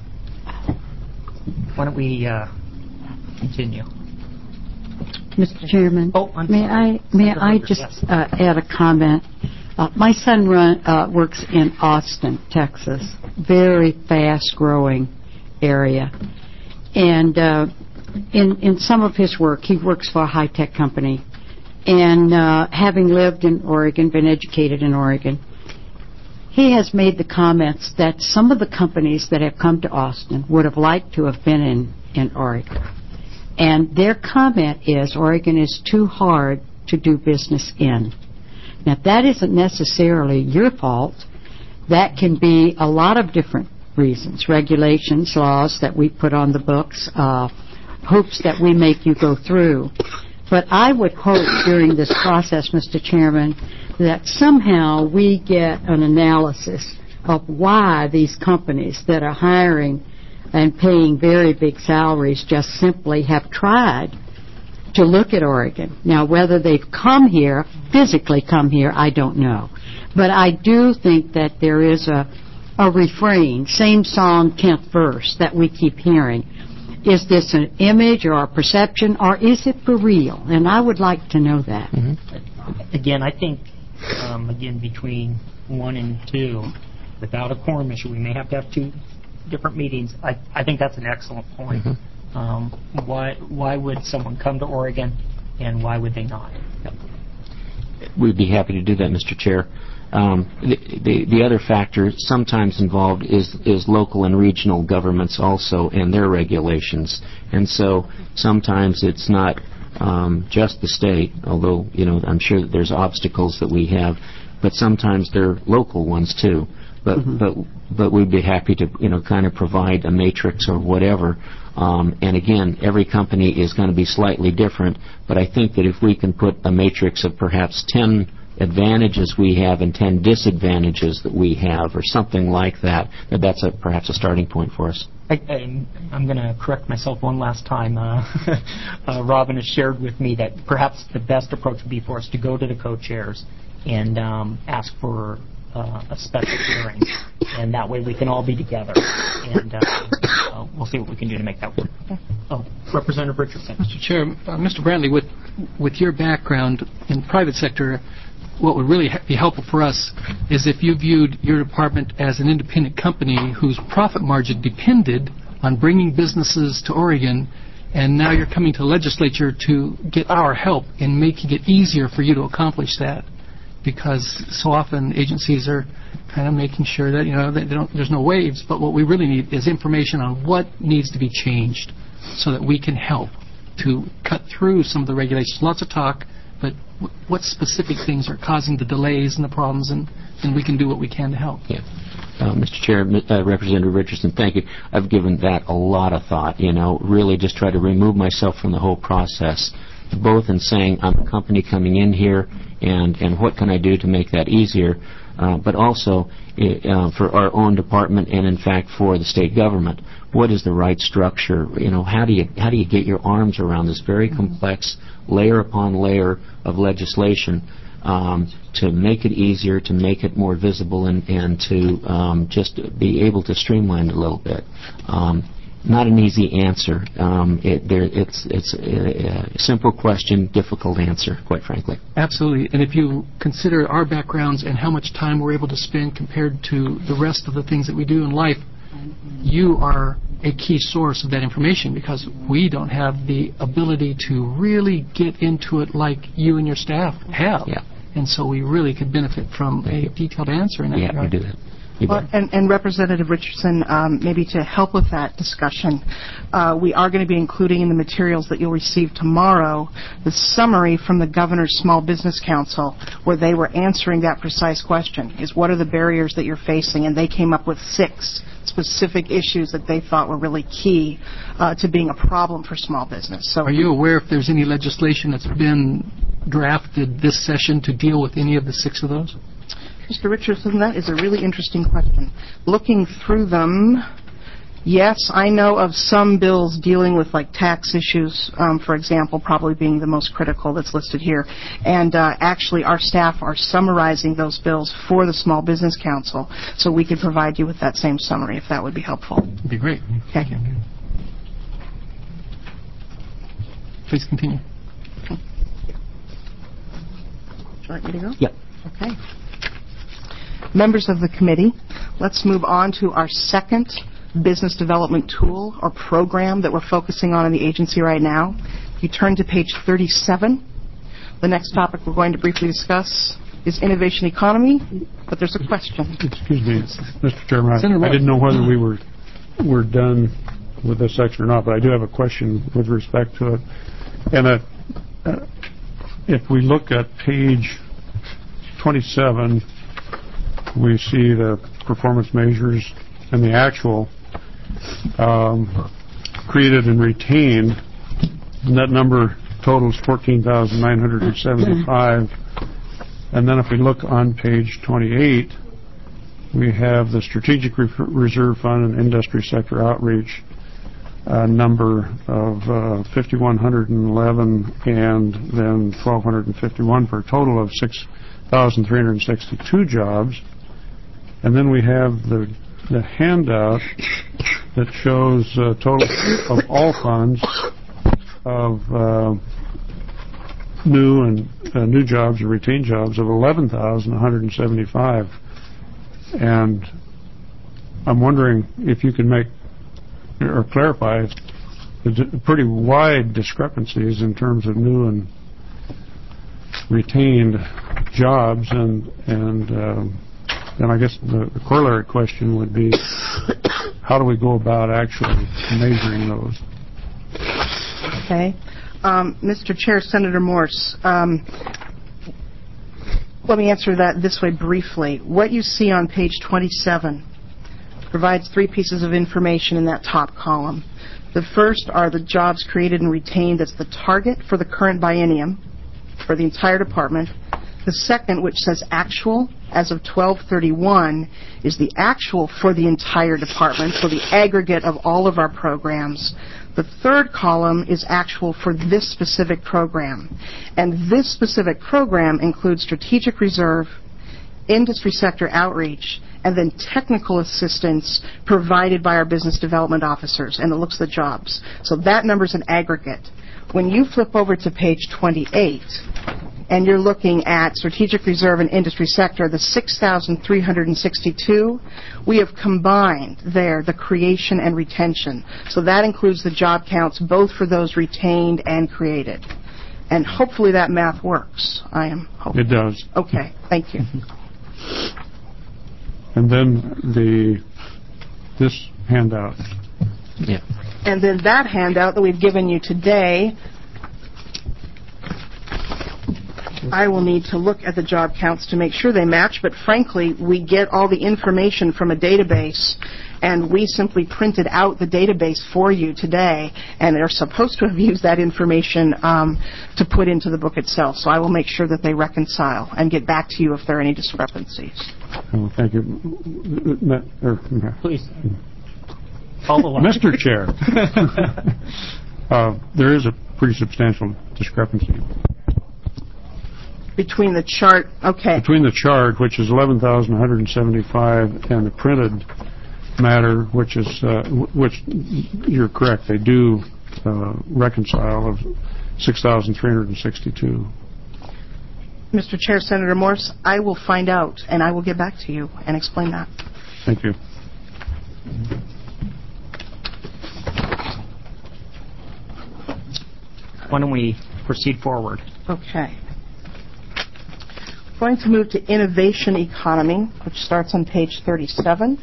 Why don't we continue? Mr. Chairman, may I just yes. Add a comment? My son works in Austin, Texas, very fast-growing area, and in some of his work, he works for a high-tech company, And having lived in Oregon, been educated in Oregon, he has made the comments that some of the companies that have come to Austin would have liked to have been in Oregon. And their comment is Oregon is too hard to do business in. Now, that isn't necessarily your fault. That can be a lot of different reasons, regulations, laws that we put on the books, hoops that we make you go through. But I would hope during this process, Mr. Chairman, that somehow we get an analysis of why these companies that are hiring and paying very big salaries just simply have tried to look at Oregon. Now, whether they've come here, physically come here, I don't know. But I do think that there is a refrain, same song, 10th verse, that we keep hearing. Is this an image or a perception, or is it for real? And I would like to know that. Again, I think, between 1 and 2, without a quorum issue, we may have to have 2 different meetings. I think that's an excellent point. Why would someone come to Oregon, and why would they not? We'd be happy to do that, Mr. Chair. The other factor sometimes involved is local and regional governments also and their regulations. And so sometimes it's not just the state, although I'm sure that there's obstacles that we have, but sometimes they're local ones too. But we'd be happy to kind of provide a matrix or whatever. And again, every company is going to be slightly different, but I think that if we can put a matrix of perhaps 10 advantages we have and 10 disadvantages that we have, or something like that, that's perhaps a starting point for us. I'm going to correct myself one last time. Robin has shared with me that perhaps the best approach would be for us to go to the co-chairs and ask for a special hearing, and that way we can all be together, and we'll see what we can do to make that work. Representative Richardson. Mr. Chair, Mr. Brantley, with your background in the private sector, what would really be helpful for us is if you viewed your department as an independent company whose profit margin depended on bringing businesses to Oregon, and now you're coming to the legislature to get our help in making it easier for you to accomplish that. Because so often agencies are kind of making sure that there's no waves, but what we really need is information on what needs to be changed so that we can help to cut through some of the regulations. Lots of talk, but what specific things are causing the delays and the problems, and we can do what we can to help. Yeah. Mr. Chair, Representative Richardson, thank you. I've given that a lot of thought, really just try to remove myself from the whole process, both in saying I'm a company coming in here and what can I do to make that easier, but also for our own department and in fact for the state government. What is the right structure? How do you get your arms around this very complex layer upon layer of legislation to make it easier, to make it more visible, and to just be able to streamline it a little bit. Not an easy answer. It's a simple question, difficult answer, quite frankly. Absolutely. And if you consider our backgrounds and how much time we're able to spend compared to the rest of the things that we do in life, you are a key source of that information, because we don't have the ability to really get into it like you and your staff have. Yeah. And so we really could benefit from a detailed answer in that regard. Yeah, we do that. Well, and Representative Richardson, maybe to help with that discussion, we are going to be including in the materials that you'll receive tomorrow the summary from the Governor's Small Business Council, where they were answering that precise question, is what are the barriers that you're facing? And they came up with 6 specific issues that they thought were really key to being a problem for small business. So, are you aware if there's any legislation that's been drafted this session to deal with any of the 6 of those? Mr. Richardson, that is a really interesting question. Looking through them, yes, I know of some bills dealing with tax issues, for example, probably being the most critical that's listed here. And actually, our staff are summarizing those bills for the Small Business Council, so we could provide you with that same summary if that would be helpful. That'd be great. Okay. Please continue. Okay. Would you like me to go? Yep. Okay. Members of the committee, let's move on to our second business development tool or program that we're focusing on in the agency right now. If you turn to page 37, The next topic we're going to briefly discuss is innovation economy, but there's a question. Excuse me, Mr. Chairman. Senator I Moore. didn't know whether we were done with this section or not, but I do have a question with respect to it. And if we look at page 27, we see the performance measures and the actual created and retained, and that number totals 14,975. And then if we look on page 28, we have the Strategic Reserve Fund and Industry Sector Outreach number of 5,111 and then 1,251 for a total of 6,362 jobs. And then we have the handout that shows a total of all funds of new jobs or retained jobs of 11,175. And I'm wondering if you can make or clarify the pretty wide discrepancies in terms of new and retained jobs, and I guess the corollary question would be, how do we go about actually measuring those? Okay. Mr. Chair, Senator Morse, let me answer that this way briefly. What you see on page 27 provides three pieces of information in that top column. The first are the jobs created and retained. That's the target for the current biennium for the entire department. The second, which says actual as of 12/31, is the actual for the entire department, so the aggregate of all of our programs. The third column is actual for this specific program. And this specific program includes strategic reserve, industry sector outreach, and then technical assistance provided by our business development officers, and it looks at the jobs. So that number's an aggregate. When you flip over to page 28, and you're looking at strategic reserve and industry sector, the 6,362, we have combined there the creation and retention. So that includes the job counts both for those retained and created. And hopefully that math works. I am hoping. It does. Okay, thank you. And then this handout. Yeah. And then that handout that we've given you today, I will need to look at the job counts to make sure they match, but frankly, we get all the information from a database, and we simply printed out the database for you today, and they're supposed to have used that information to put into the book itself. So I will make sure that they reconcile and get back to you if there are any discrepancies. Oh, thank you. Please. Follow up. Mr. Chair, there is a pretty substantial discrepancy. Between the chart, okay. Between the chart, which is 11,175, and the printed matter, which is, which you're correct, they do reconcile of 6,362. Mr. Chair, Senator Morse, I will find out, and I will get back to you and explain that. Thank you. Why don't we proceed forward? Okay. We're going to move to innovation economy, which starts on page 37.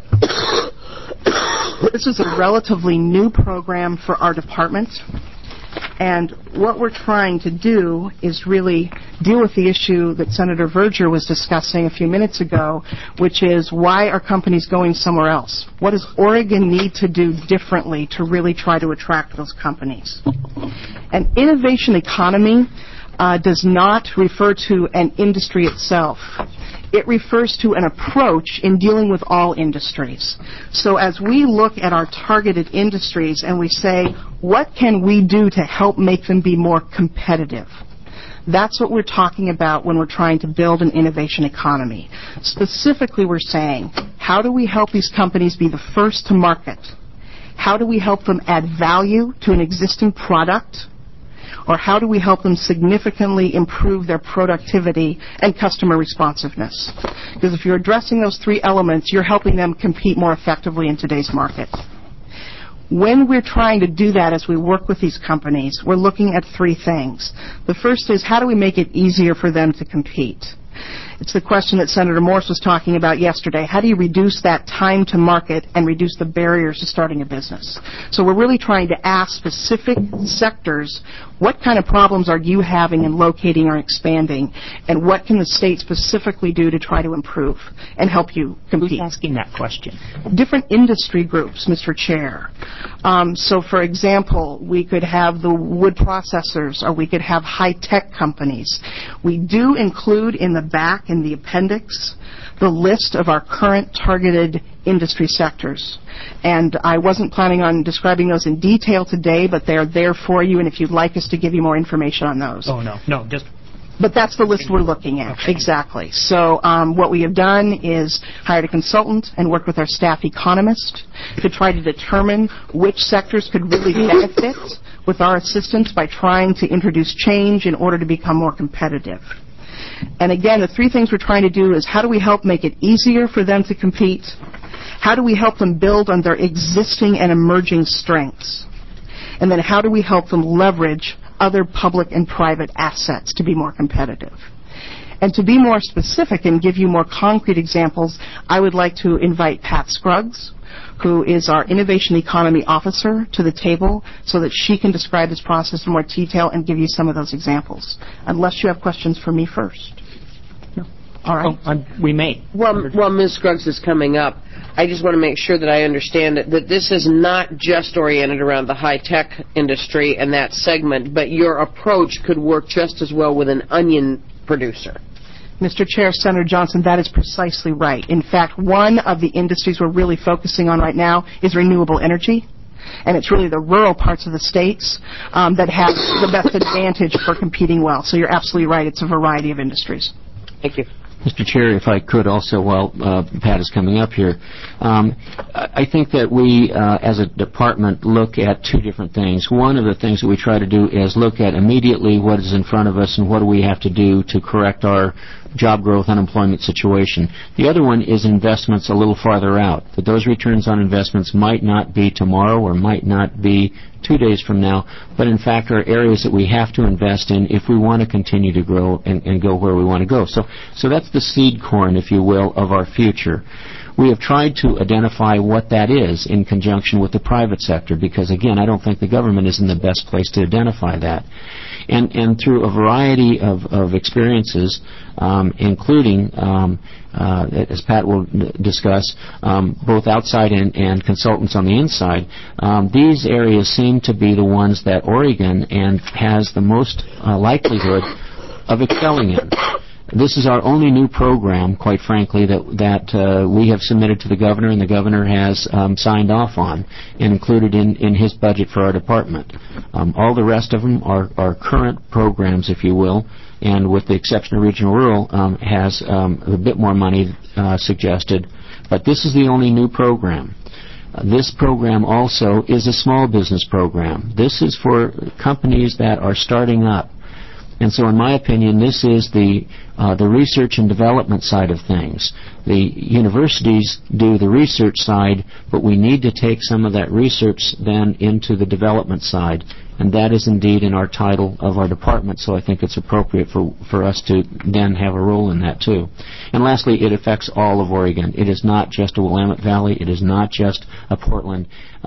This is a relatively new program for our department, and what we're trying to do is really deal with the issue that Senator Verger was discussing a few minutes ago, which is, why are companies going somewhere else? What does Oregon need to do differently to really try to attract those companies? And innovation economy does not refer to an industry itself. It refers to an approach in dealing with all industries. So as we look at our targeted industries and we say, what can we do to help make them be more competitive? That's what we're talking about when we're trying to build an innovation economy. Specifically, we're saying, how do we help these companies be the first to market? How do we help them add value to an existing product? Or how do we help them significantly improve their productivity and customer responsiveness? Because if you're addressing those three elements, you're helping them compete more effectively in today's market. When we're trying to do that as we work with these companies, we're looking at three things. The first is, how do we make it easier for them to compete? It's the question that Senator Morse was talking about yesterday. How do you reduce that time to market and reduce the barriers to starting a business? So we're really trying to ask specific sectors, what kind of problems are you having in locating or expanding, and what can the state specifically do to try to improve and help you compete? Who's asking that question? Different industry groups, Mr. Chair. So, for example, we could have the wood processors, or we could have high-tech companies. We do include in the back, in the appendix, the list of our current targeted industry sectors. And I wasn't planning on describing those in detail today, but they're there for you, and if you'd like us to give you more information on those. Oh, no, just... But that's the list we're looking at, okay. Exactly. So what we have done is hired a consultant and worked with our staff economist to try to determine which sectors could really benefit with our assistance by trying to introduce change in order to become more competitive. And again, the three things we're trying to do is, how do we help make it easier for them to compete? How do we help them build on their existing and emerging strengths? And then how do we help them leverage other public and private assets to be more competitive? And to be more specific and give you more concrete examples, I would like to invite Pat Scruggs, who is our Innovation Economy Officer, to the table so that she can describe this process in more detail and give you some of those examples. Unless you have questions for me first. No. All right. We may. While Ms. Scruggs is coming up, I just want to make sure that I understand that this is not just oriented around the high-tech industry and that segment, but your approach could work just as well with an onion producer. Mr. Chair, Senator Johnson, that is precisely right. In fact, one of the industries we're really focusing on right now is renewable energy. And it's really the rural parts of the states that have the best advantage for competing well. So you're absolutely right. It's a variety of industries. Thank you. Mr. Chair, if I could also, while Pat is coming up here, I think that we, as a department, look at two different things. One of the things that we try to do is look at immediately what is in front of us and what do we have to do to correct our job growth, unemployment situation. The other one is investments a little farther out, that those returns on investments might not be tomorrow or might not be 2 days from now, but in fact are areas that we have to invest in if we want to continue to grow and go where we want to go. So that's the seed corn, if you will, of our future. We have tried to identify what that is in conjunction with the private sector because, again, I don't think the government is in the best place to identify that. And through a variety of experiences, including, as Pat will discuss, both outside and consultants on the inside, these areas seem to be the ones that Oregon has the most likelihood of excelling in. This is our only new program, quite frankly, that we have submitted to the governor, and the governor has signed off on and included in his budget for our department. All the rest of them are current programs, if you will, and with the exception of Regional Rural, has a bit more money suggested. But this is the only new program. This program also is a small business program. This is for companies that are starting up. And so, in my opinion, this is the research and development side of things. The universities do the research side, but we need to take some of that research then into the development side. And that is indeed in our title of our department, so I think it's appropriate for us to then have a role in that too. And lastly, it affects all of Oregon. It is not just a Willamette Valley. It is not just a Portland.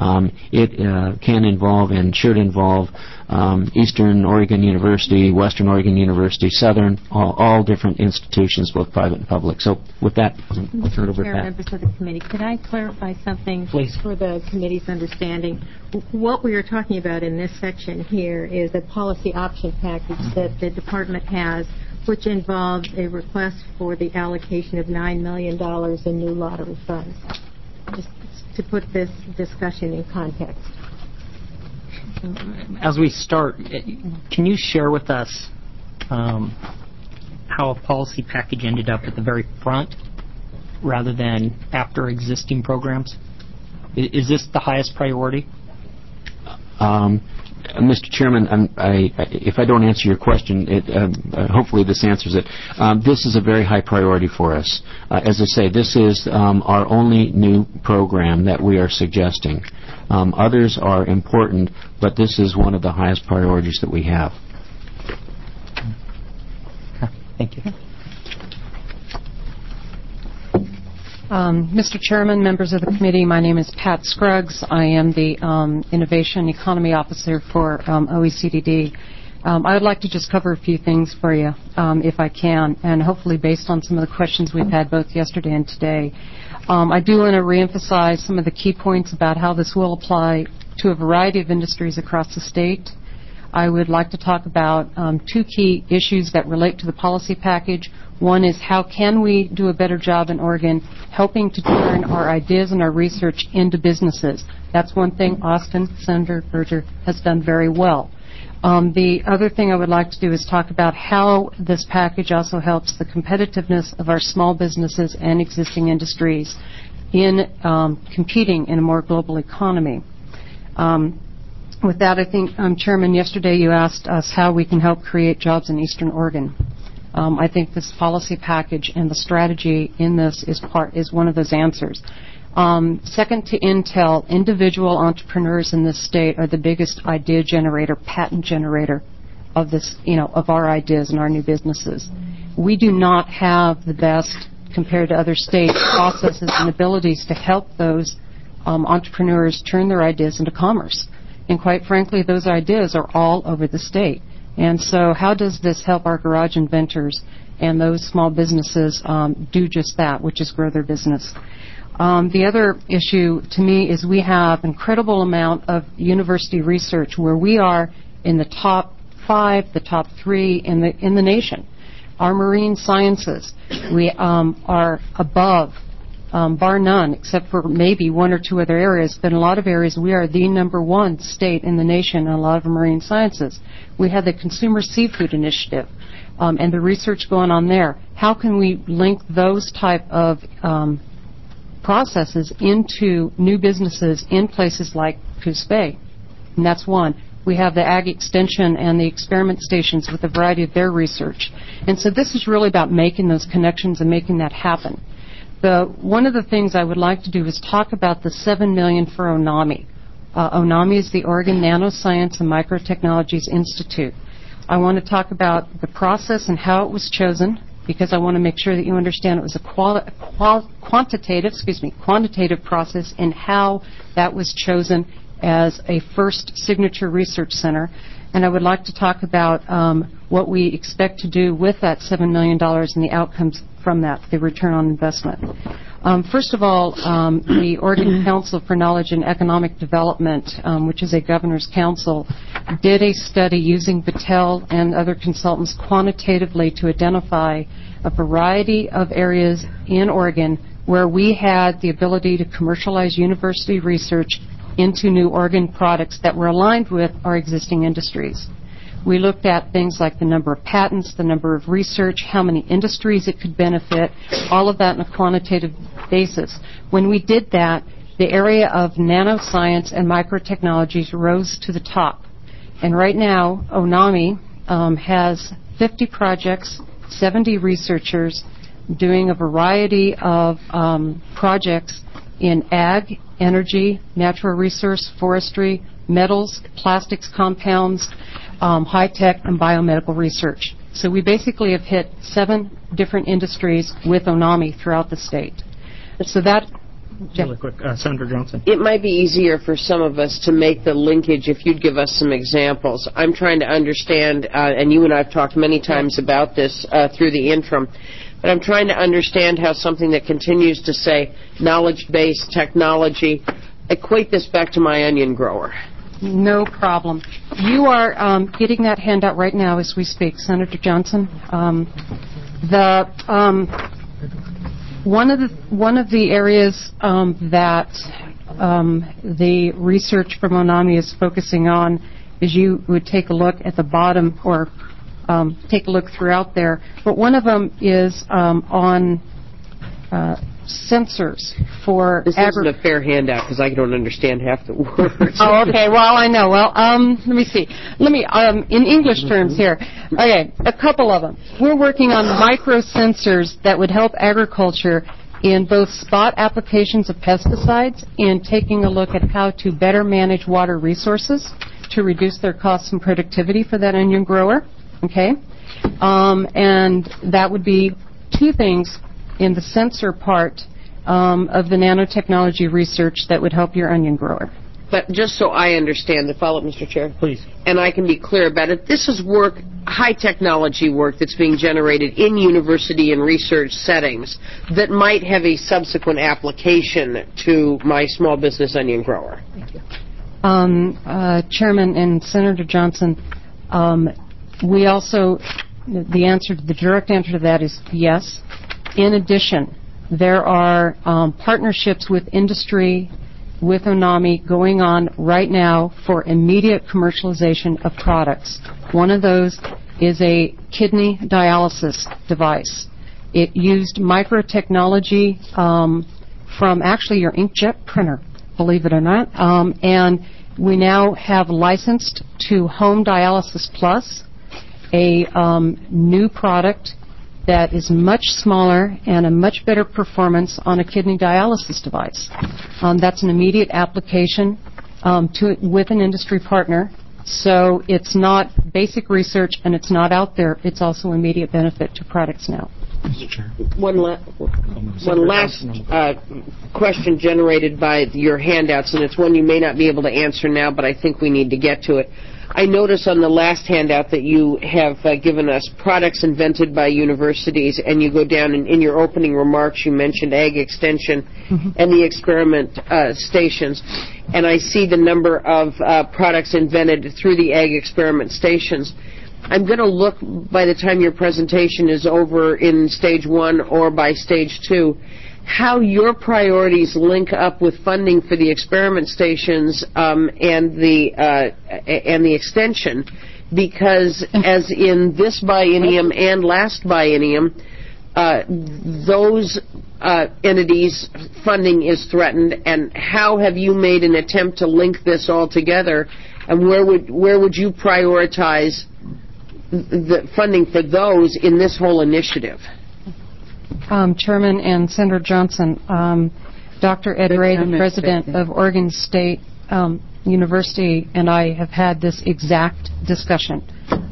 It can involve and should involve Eastern Oregon University, Western Oregon University, Southern, all different institutions, both private and public. So with that, I'll turn it over to Chair, Pat. members of the committee, could I clarify something Please. for the committee's understanding? What we are talking about in this section here is a policy option package that the department has, which involves a request for the allocation of $9 million in new lottery funds. Just to put this discussion in context. As we start, can you share with us how a policy package ended up at the very front rather than after existing programs? Is this the highest priority? Mr. Chairman, if I don't answer your question, hopefully this answers it. This is a very high priority for us. As I say, this is our only new program that we are suggesting. Others are important, but this is one of the highest priorities that we have. Thank you. Mr. Chairman, members of the committee, my name is Pat Scruggs. I am the Innovation Economy Officer for OECDD. I would like to just cover a few things for you, if I can, and hopefully based on some of the questions we've had both yesterday and today. I do want to reemphasize some of the key points about how this will apply to a variety of industries across the state. I would like to talk about two key issues that relate to the policy package. One is how can we do a better job in Oregon helping to turn our ideas and our research into businesses. That's one thing Senator Berger has done very well. The other thing I would like to do is talk about how this package also helps the competitiveness of our small businesses and existing industries in competing in a more global economy. With that, I think, Chairman, yesterday you asked us how we can help create jobs in Eastern Oregon. I think this policy package and the strategy in this is one of those answers. Second to Intel, individual entrepreneurs in this state are the biggest idea generator, patent generator of this, of our ideas and our new businesses. We do not have the best, compared to other states, processes and abilities to help those entrepreneurs turn their ideas into commerce. And quite frankly, those ideas are all over the state. And so how does this help our garage inventors and those small businesses do just that, which is grow their business? The other issue to me is we have incredible amount of university research where we are in the top 5, the top 3 in the nation. Our marine sciences, we are above, bar none, except for maybe 1 or 2 other areas. But in a lot of areas, we are the #1 state in the nation in a lot of marine sciences. We have the Consumer Seafood Initiative and the research going on there. How can we link those type of processes into new businesses in places like Coos Bay? And that's one. We have the Ag Extension and the experiment stations with a variety of their research. And so this is really about making those connections and making that happen. One of the things I would like to do is talk about the $7 million for ONAMI. ONAMI is the Oregon Nanoscience and Microtechnologies Institute. I want to talk about the process and how it was chosen, because I want to make sure that you understand it was a quantitative process in how that was chosen as a first signature research center. And I would like to talk about what we expect to do with that $7 million and the outcomes from that, the return on investment. First of all, the Oregon Council for Knowledge and Economic Development, which is a governor's council, did a study using Battelle and other consultants quantitatively to identify a variety of areas in Oregon where we had the ability to commercialize university research into new Oregon products that were aligned with our existing industries. We looked at things like the number of patents, the number of research, how many industries it could benefit, all of that on a quantitative basis. When we did that, the area of nanoscience and microtechnologies rose to the top. And right now, ONAMI has 50 projects, 70 researchers doing a variety of projects in ag, energy, natural resource, forestry, metals, plastics, compounds, high-tech, and biomedical research. So we basically have hit 7 different industries with ONAMI throughout the state. So that... Really quick, Senator Johnson. It might be easier for some of us to make the linkage if you'd give us some examples. I'm trying to understand, and you and I have talked many times about this through the interim, but I'm trying to understand how something that continues to say knowledge-based technology, equate this back to my onion grower. No problem. You are getting that handout right now as we speak, Senator Johnson. One of the areas that the research from ONAMI is focusing on is you would take a look at the bottom or take a look throughout there. But one of them is on sensors for This isn't a fair handout because I don't understand half the words. Oh, okay. Well, I know. Well, let me see. In English terms here. Okay, a couple of them. We're working on microsensors that would help agriculture in both spot applications of pesticides and taking a look at how to better manage water resources to reduce their costs and productivity for that onion grower. Okay? And that would be two things in the sensor part of the nanotechnology research that would help your onion grower. But just so I understand, the follow-up, Mr. Chair. Please. And I can be clear about it, this is work, high technology work that's being generated in university and research settings that might have a subsequent application to my small business onion grower. Thank you. Chairman and Senator Johnson, we also, the direct answer to that is yes. In addition, there are partnerships with industry, with ONAMI going on right now for immediate commercialization of products. One of those is a kidney dialysis device. It used microtechnology from actually your inkjet printer, believe it or not, and we now have licensed to Home Dialysis Plus a new product that is much smaller and a much better performance on a kidney dialysis device. That's an immediate application with an industry partner. So it's not basic research and it's not out there. It's also immediate benefit to products now. Mr. Chair. One last question generated by your handouts, and it's one you may not be able to answer now, but I think we need to get to it. I notice on the last handout that you have given us products invented by universities, and you go down and in your opening remarks you mentioned Ag Extension and the experiment stations. And I see the number of products invented through the Ag Experiment stations. I'm going to look, by the time your presentation is over in stage 1 or by stage 2, how your priorities link up with funding for the experiment stations and the extension, because as in this biennium and last biennium, those entities' funding is threatened, and how have you made an attempt to link this all together, and where would you prioritize the funding for those in this whole initiative? Chairman and Senator Johnson, Dr. Ed Ray, the president of Oregon State University, and I have had this exact discussion.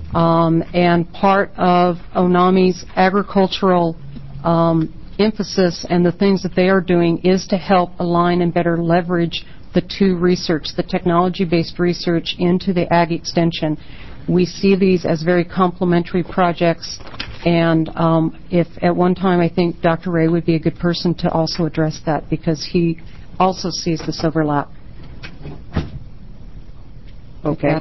And part of ONAMI's agricultural emphasis and the things that they are doing is to help align and better leverage the two research, the technology-based research into the Ag Extension. We see these as very complementary projects, and if at one time I think Dr. Ray would be a good person to also address that, because he also sees this overlap. Okay.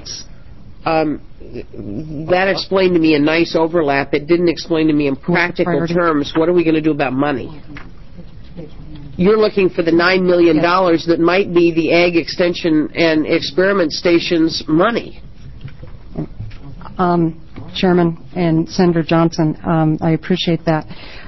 That explained to me a nice overlap. It didn't explain to me in practical terms, what are we going to do about money? You're looking for the $9 million that might be the Ag Extension and Experiment Station's money. Chairman and Senator Johnson, I appreciate that.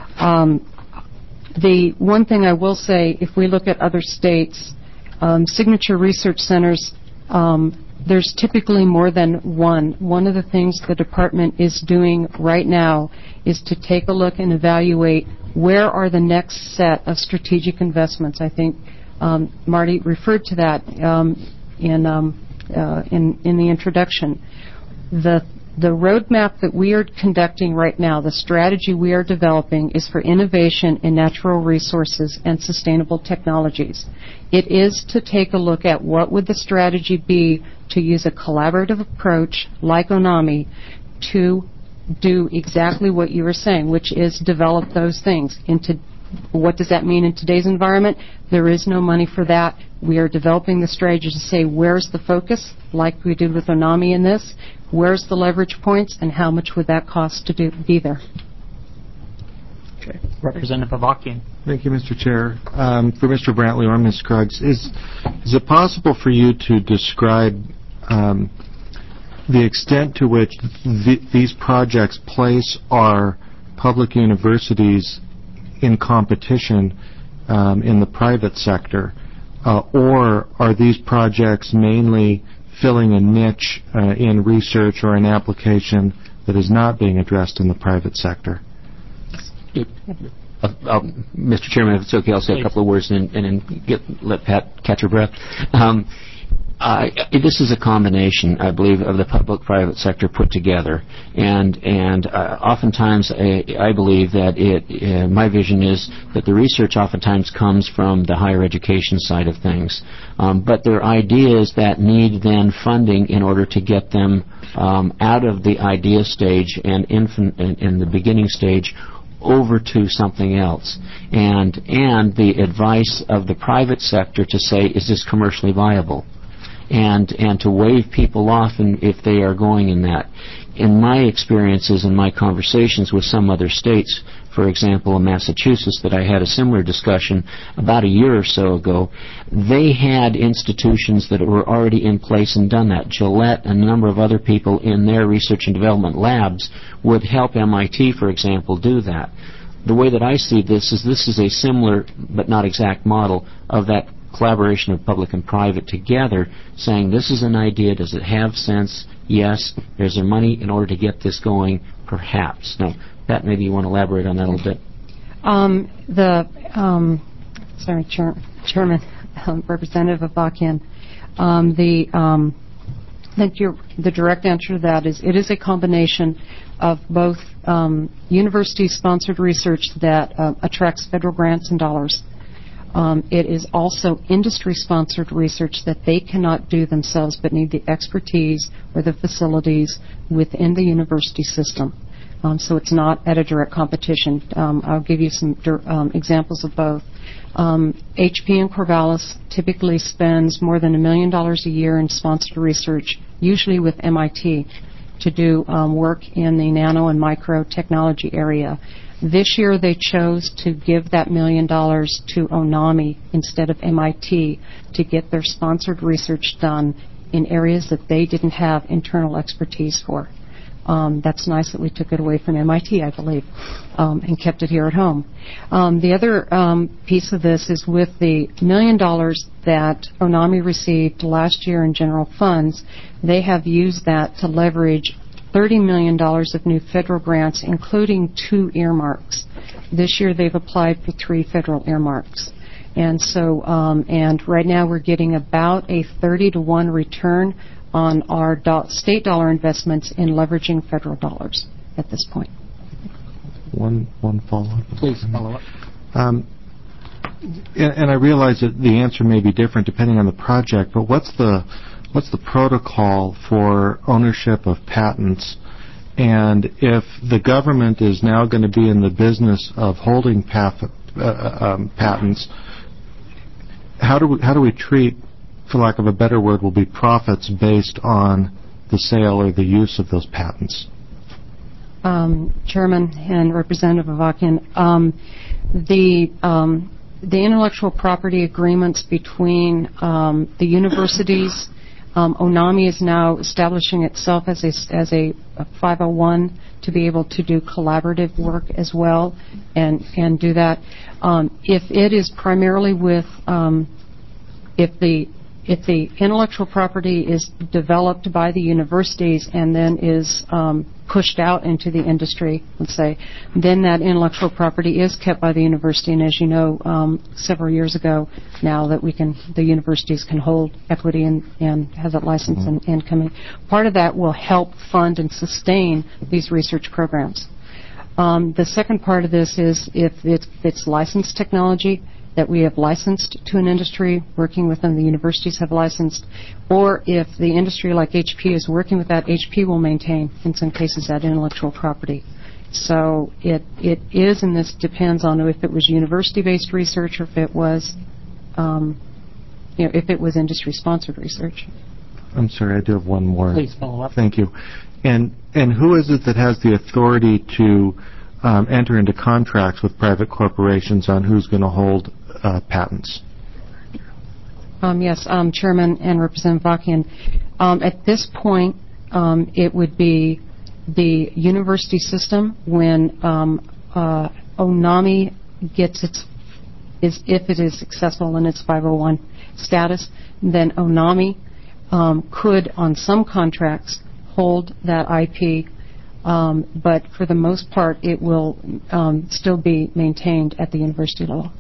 The one thing I will say, if we look at other states, signature research centers, there's typically more than one. One of the things the department is doing right now is to take a look and evaluate where are the next set of strategic investments. I think Marty referred to that in the introduction. The roadmap that we are conducting right now, the strategy we are developing, is for innovation in natural resources and sustainable technologies. It is to take a look at what would the strategy be to use a collaborative approach like ONAMI to do exactly what you were saying, which is develop those things. What does that mean in today's environment? There is no money for that. We are developing the strategy to say where's the focus, like we did with ONAMI in this, where's the leverage points, and how much would that cost to be there. Okay. Representative Avakian. Thank you, Mr. Chair. For Mr. Brantley or Ms. Scruggs, is it possible for you to describe the extent to which these projects place our public universities in competition in the private sector? Or are these projects mainly filling a niche in research or an application that is not being addressed in the private sector? Mr. Chairman, if it's okay, I'll say a couple of words and then let Pat catch her breath. This is a combination, I believe, of the public-private sector put together, and oftentimes I believe that my vision is that the research oftentimes comes from the higher education side of things, but there are ideas that need then funding in order to get them out of the idea stage and in the beginning stage over to something else, and the advice of the private sector to say, is this commercially viable? And to wave people off if they are going in that. In my experiences and my conversations with some other states, for example, in Massachusetts, that I had a similar discussion about a year or so ago, they had institutions that were already in place and done that. Gillette and a number of other people in their research and development labs would help MIT, for example, do that. The way that I see this is a similar but not exact model of that collaboration of public and private together, saying this is an idea, does it have sense? Yes. Is there money in order to get this going? Perhaps. Now, Pat, maybe you want to elaborate on that a little bit. Chairman, Representative Avakian, the direct answer to that is it is a combination of both university-sponsored research that attracts federal grants and dollars. It is also industry-sponsored research that they cannot do themselves but need the expertise or the facilities within the university system. So it's not at a direct competition. I'll give you some examples of both. HP and Corvallis typically spends more than $1 million a year in sponsored research, usually with MIT, to do work in the nano and micro technology area. This year they chose to give that $1 million to ONAMI instead of MIT to get their sponsored research done in areas that they didn't have internal expertise for. That's nice that we took it away from MIT, I believe, and kept it here at home. The other piece of this is with the $1 million that ONAMI received last year in general funds, they have used that to leverage $30 million of new federal grants, including 2 earmarks. This year they've applied for 3 federal earmarks. And so, and right now we're getting about a 30-to-1 return on our state dollar investments in leveraging federal dollars at this point. One follow-up. Please follow up. And I realize that the answer may be different depending on the project, but what's the protocol for ownership of patents? And if the government is now going to be in the business of holding patents, how do we treat, for lack of a better word, will be profits based on the sale or the use of those patents? Chairman and Representative Avakian, the intellectual property agreements between the universities, ONAMI is now establishing itself as a 501 to be able to do collaborative work as well and do that. If it is primarily with if the intellectual property is developed by the universities and then is pushed out into the industry, let's say, then that intellectual property is kept by the university. And as you know, several years ago now that the universities can hold equity and have that license and income. Part of that will help fund and sustain these research programs. The second part of this is if it's licensed technology that we have licensed to an industry, working with them, the universities have licensed, or if the industry like HP is working with that, HP will maintain, in some cases, that intellectual property. So it is, and this depends on if it was university-based research or if it was, if it was industry-sponsored research. I'm sorry, I do have one more. Please follow up. Thank you. And who is it that has the authority to enter into contracts with private corporations on who's going to hold patents? Yes, Chairman and Representative Avakian. At this point, it would be the university system when ONAMI gets its is if it is successful in its 501 status, then ONAMI could, on some contracts, hold that IP, but for the most part, it will still be maintained at the university level.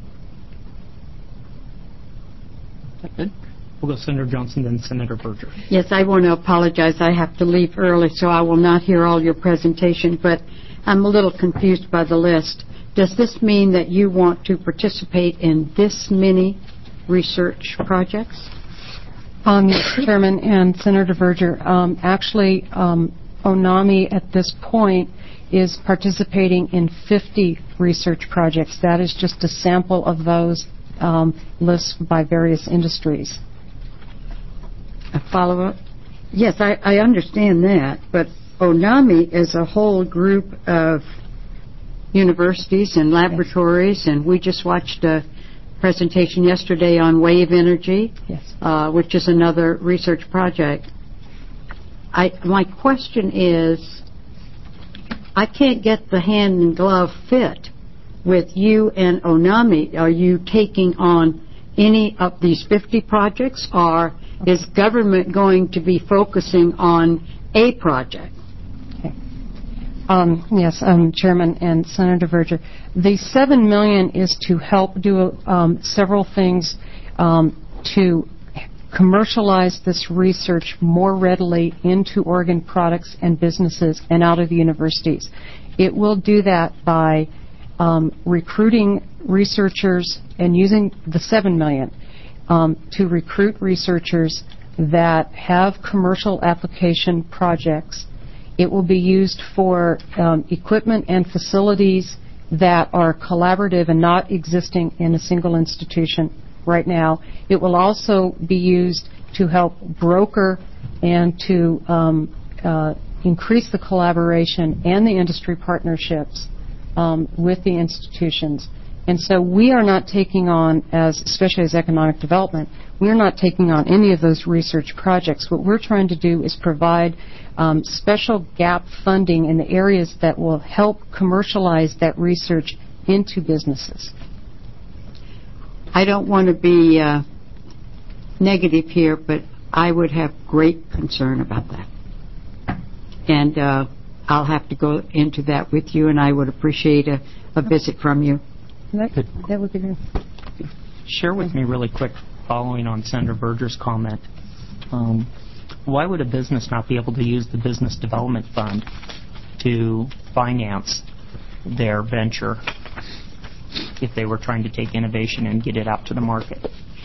Good. We'll go Senator Johnson, then Senator Berger. Yes, I want to apologize. I have to leave early, so I will not hear all your presentation, but I'm a little confused by the list. Does this mean that you want to participate in this many research projects? Mr. Chairman and Senator Berger, actually, ONAMI at this point is participating in 50 research projects. That is just a sample of those lists by various industries. A follow-up? Yes, I understand that, but ONAMI is a whole group of universities and laboratories, and we just watched a presentation yesterday on wave energy, which is another research project. My question is, I can't get the hand-in-glove fit with you and ONAMI. Are you taking on any of these 50 projects, or is government going to be focusing on a project? Yes, Chairman and Senator Berger. The $7 million is to help do several things to commercialize this research more readily into Oregon products and businesses and out of the universities. It will do that by recruiting researchers and using the $7 million to recruit researchers that have commercial application projects. It will be used for equipment and facilities that are collaborative and not existing in a single institution right now. It will also be used to help broker and to increase the collaboration and the industry partnerships with the institutions. And so we are not taking on, especially as economic development, we're not taking on any of those research projects. What we're trying to do is provide special gap funding in the areas that will help commercialize that research into businesses. I don't want to be negative here, but I would have great concern about that. And I'll have to go into that with you, and I would appreciate a visit from you. That would be good. Share with me really quick, following on Senator Berger's comment. Why would a business not be able to use the Business Development Fund to finance their venture if they were trying to take innovation and get it out to the market?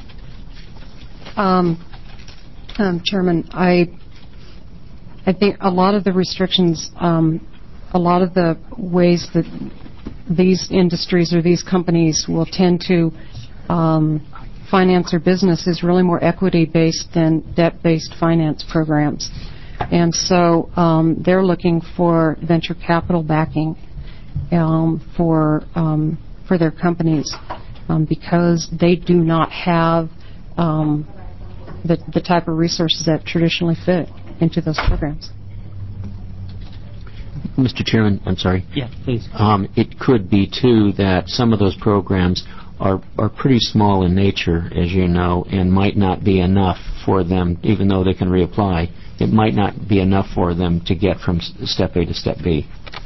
Chairman, I think a lot of the restrictions, a lot of the ways that these industries or these companies will tend to finance their business is really more equity-based than debt-based finance programs. And so they're looking for venture capital backing for their companies because they do not have the type of resources that traditionally fit into those programs. Mr. Chairman, I'm sorry. Yeah, please. It could be, too, that some of those programs are pretty small in nature, as you know, and might not be enough for them, even though they can reapply, it might not be enough for them to get from step A to step B.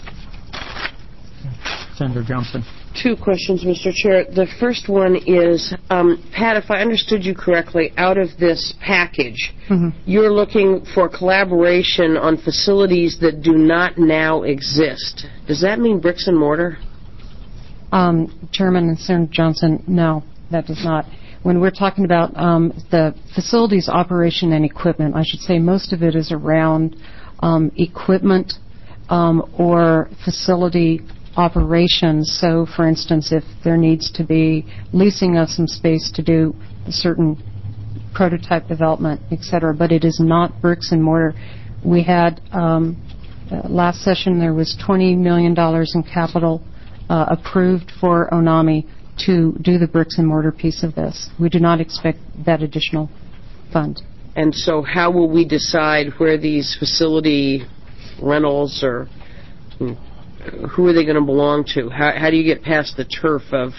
Senator Johnson. Two questions, Mr. Chair. The first one is, Pat, if I understood you correctly, out of this package, you're looking for collaboration on facilities that do not now exist. Does that mean bricks and mortar? Chairman and Senator Johnson, no, that does not. When we're talking about the facilities operation and equipment, I should say most of it is around equipment or facility operations. So, for instance, if there needs to be leasing of some space to do a certain prototype development, etc., but it is not bricks and mortar. We had last session there was $20 million in capital approved for ONAMI to do the bricks and mortar piece of this. We do not expect that additional fund. And so how will we decide where these facility rentals or who are they going to belong to? How do you get past the turf of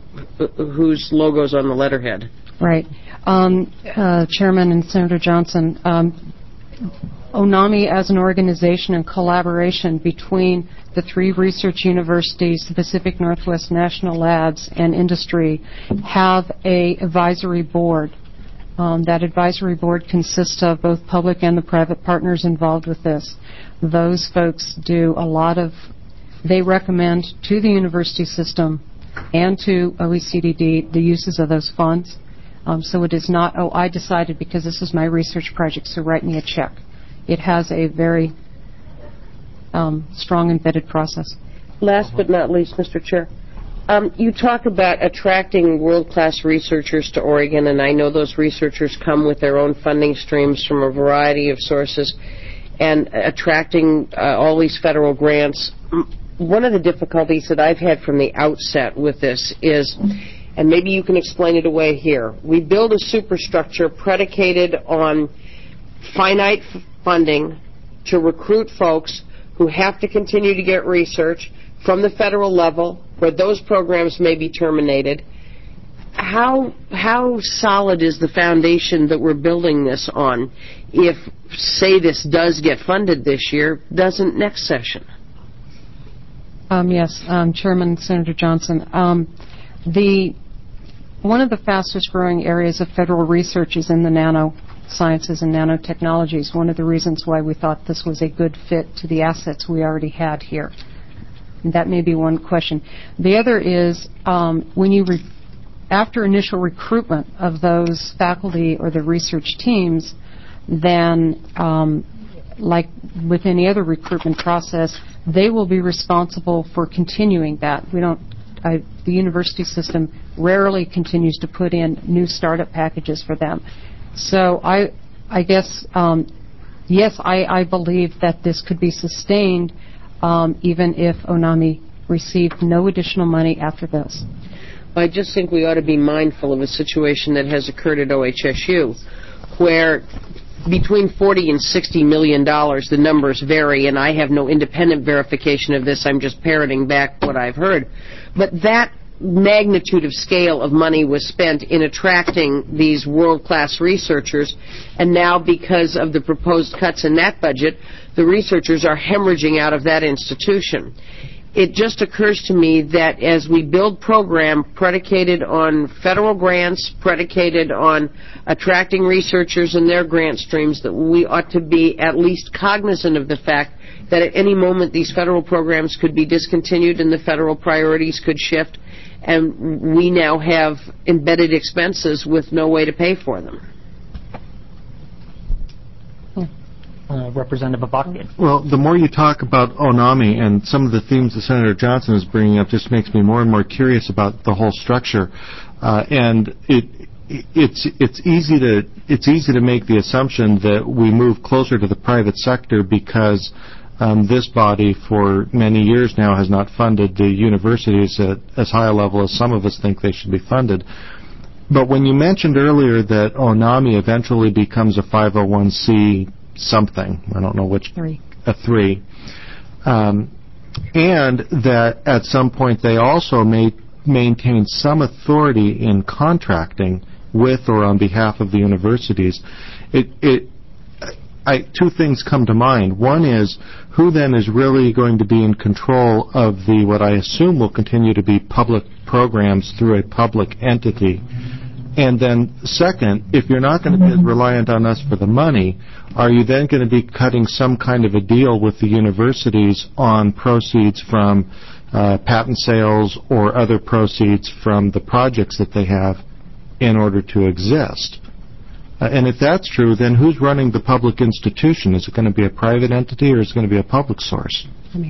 whose logo's on the letterhead. Right. Chairman and Senator Johnson, ONAMI as an organization in collaboration between the 3 research universities, the Pacific Northwest National Labs, and industry have a advisory board. That advisory board consists of both public and the private partners involved with this. Those folks do a lot of, they recommend to the university system and to OECDD the uses of those funds. So it is not, oh, I decided because this is my research project, so write me a check. It has a very strong embedded process. Last but not least, Mr. Chair, you talk about attracting world-class researchers to Oregon, and I know those researchers come with their own funding streams from a variety of sources, and attracting all these federal grants. One of the difficulties that I've had from the outset with this is, and maybe you can explain it away here, we build a superstructure predicated on finite funding to recruit folks who have to continue to get research from the federal level where those programs may be terminated. How solid is the foundation that we're building this on if, say, this does get funded this year, doesn't next session? Yes, Chairman Senator Johnson. One of the fastest growing areas of federal research is in the nanosciences and nanotechnologies. One of the reasons why we thought this was a good fit to the assets we already had here. That may be one question. The other is after initial recruitment of those faculty or the research teams, then like with any other recruitment process, they will be responsible for continuing that. The university system rarely continues to put in new startup packages for them. So I guess, yes, I believe that this could be sustained even if ONAMI received no additional money after this. I just think we ought to be mindful of a situation that has occurred at OHSU where between $40 and $60 million, the numbers vary, and I have no independent verification of this. I'm just parroting back what I've heard. But that magnitude of scale of money was spent in attracting these world-class researchers, and now because of the proposed cuts in that budget, the researchers are hemorrhaging out of that institution. It just occurs to me that as we build program predicated on federal grants, predicated on attracting researchers and their grant streams, that we ought to be at least cognizant of the fact that at any moment these federal programs could be discontinued and the federal priorities could shift, and we now have embedded expenses with no way to pay for them. Representative Avakian. Well, the more you talk about ONAMI and some of the themes that Senator Johnson is bringing up just makes me more and more curious about the whole structure. And it's easy to make the assumption that we move closer to the private sector because this body for many years now has not funded the universities at as high a level as some of us think they should be funded. But when you mentioned earlier that ONAMI eventually becomes a 501c something, I don't know which, a 3, and that at some point they also may maintain some authority in contracting with or on behalf of the universities. Two things come to mind. One is, who then is really going to be in control of the, what I assume will continue to be public programs through a public entity? And then second, if you're not going to be reliant on us for the money, are you then going to be cutting some kind of a deal with the universities on proceeds from patent sales or other proceeds from the projects that they have in order to exist? And if that's true, then who's running the public institution? Is it going to be a private entity or is it going to be a public source?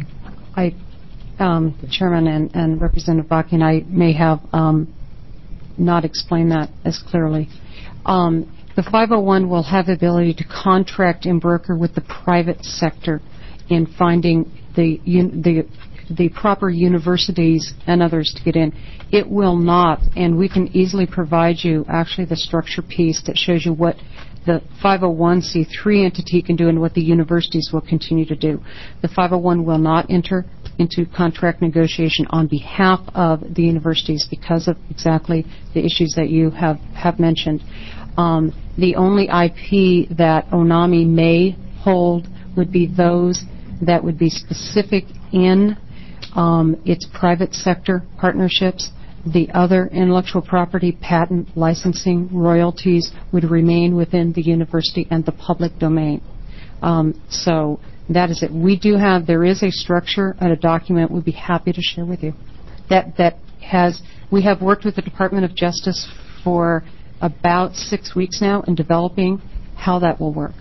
Chairman and Representative Bakken, I may have not explained that as clearly. The 501 will have the ability to contract and broker with the private sector in finding the proper universities and others to get in. It will not, and we can easily provide you actually the structure piece that shows you what the 501c3 entity can do and what the universities will continue to do. The 501 will not enter into contract negotiation on behalf of the universities because of exactly the issues that you have mentioned. The only IP that ONAMI may hold would be those that would be specific in its private sector partnerships. The other intellectual property, patent, licensing, royalties would remain within the university and the public domain. So that is it. There is a structure and a document we'd be happy to share with you. We have worked with the Department of Justice for about 6 weeks now in developing how that will work.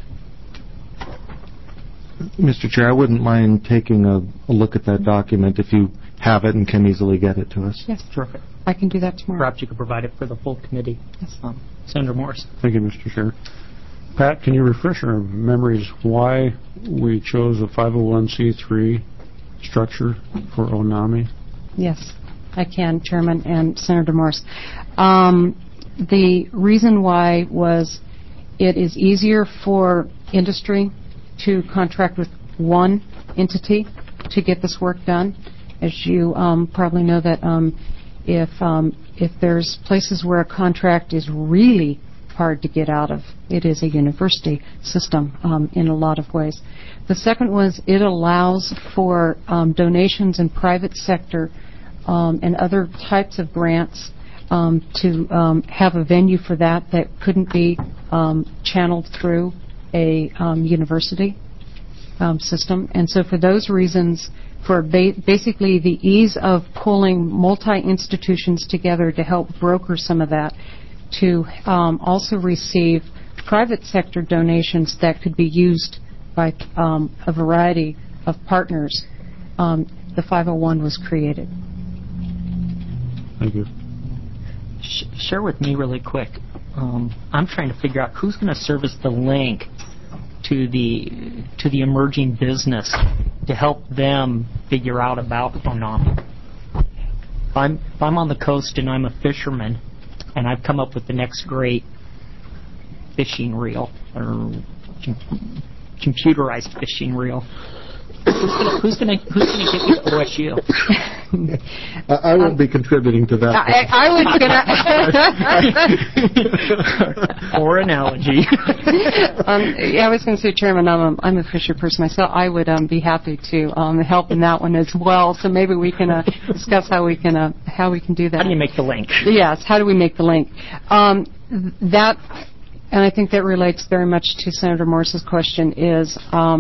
Mr. Chair, I wouldn't mind taking a look at that document if you have it and can easily get it to us. Yes. Terrific. I can do that tomorrow. Perhaps you could provide it for the full committee. Yes. Senator Morse. Thank you, Mr. Chair. Pat, can you refresh our memories why we chose a 501c3 structure for ONAMI? Yes, I can, Chairman and Senator Morse. The reason why was it is easier for industry to contract with one entity to get this work done. As you probably know that if there's places where a contract is really hard to get out of, it is a university system in a lot of ways. The second was it allows for donations in private sector and other types of grants to have a venue for that couldn't be channeled through a university system. And so for those reasons, for basically the ease of pulling multi-institutions together to help broker some of that, to also receive private sector donations that could be used by a variety of partners, the 501 was created. Thank you. Share with me really quick. I'm trying to figure out who's going to serve as the link to the emerging business to help them figure out about ONAMI. If I'm on the coast and I'm a fisherman and I've come up with the next great fishing reel or computerized fishing reel, who's going to get me to OSU? I won't be contributing to that. I was going to. Poor analogy. I was going to say, Chairman, I'm a fisher person myself. I would be happy to help in that one as well. So maybe we can discuss how we can do that. How do you make the link? Yes. How do we make the link? That, and I think that relates very much to Senator Morse's question, is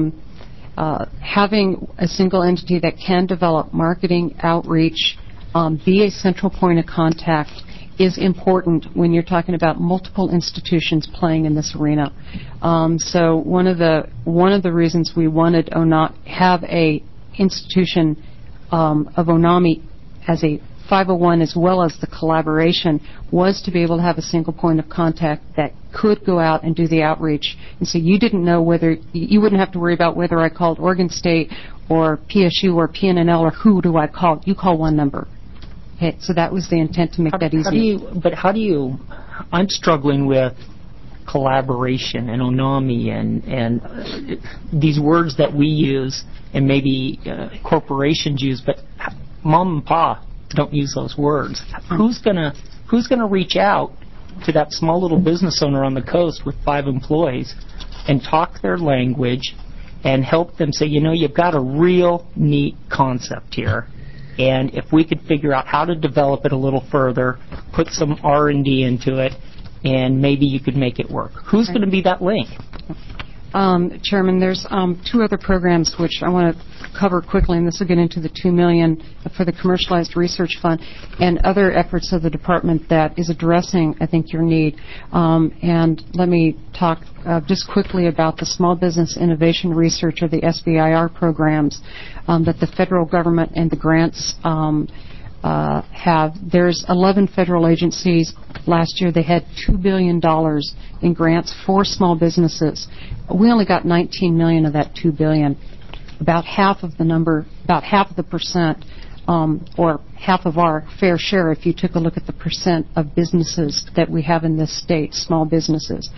having a single entity that can develop marketing, outreach, be a central point of contact is important when you're talking about multiple institutions playing in this arena. So one of the reasons we wanted have a institution of ONAMI as a 501 as well as the collaboration was to be able to have a single point of contact that could go out and do the outreach. And so you didn't know you wouldn't have to worry about whether I called Oregon State or PSU or PNNL or who do I call. You call one number. Okay, so that was the intent, to make that easy. How do you, I'm struggling with collaboration and ONAMI and these words that we use and maybe corporations use, but mom and pa don't use those words. Who's gonna reach out to that small little business owner on the coast with 5 employees and talk their language and help them say, you've got a real neat concept here, and if we could figure out how to develop it a little further, put some R&D into it, and maybe you could make it work. Who's going to be that link? Chairman, there's 2 other programs which I want to cover quickly, and this will get into the $2 million for the Commercialized Research Fund and other efforts of the department that is addressing, I think, your need. And let me talk just quickly about the Small Business Innovation Research, or the SBIR programs that the federal government and the grants have. There's 11 federal agencies. Last year they had $2 billion in grants for small businesses. We only got $19 million of that $2 billion. About half of the percent or half of our fair share if you took a look at the percent of businesses that we have in this state, small businesses.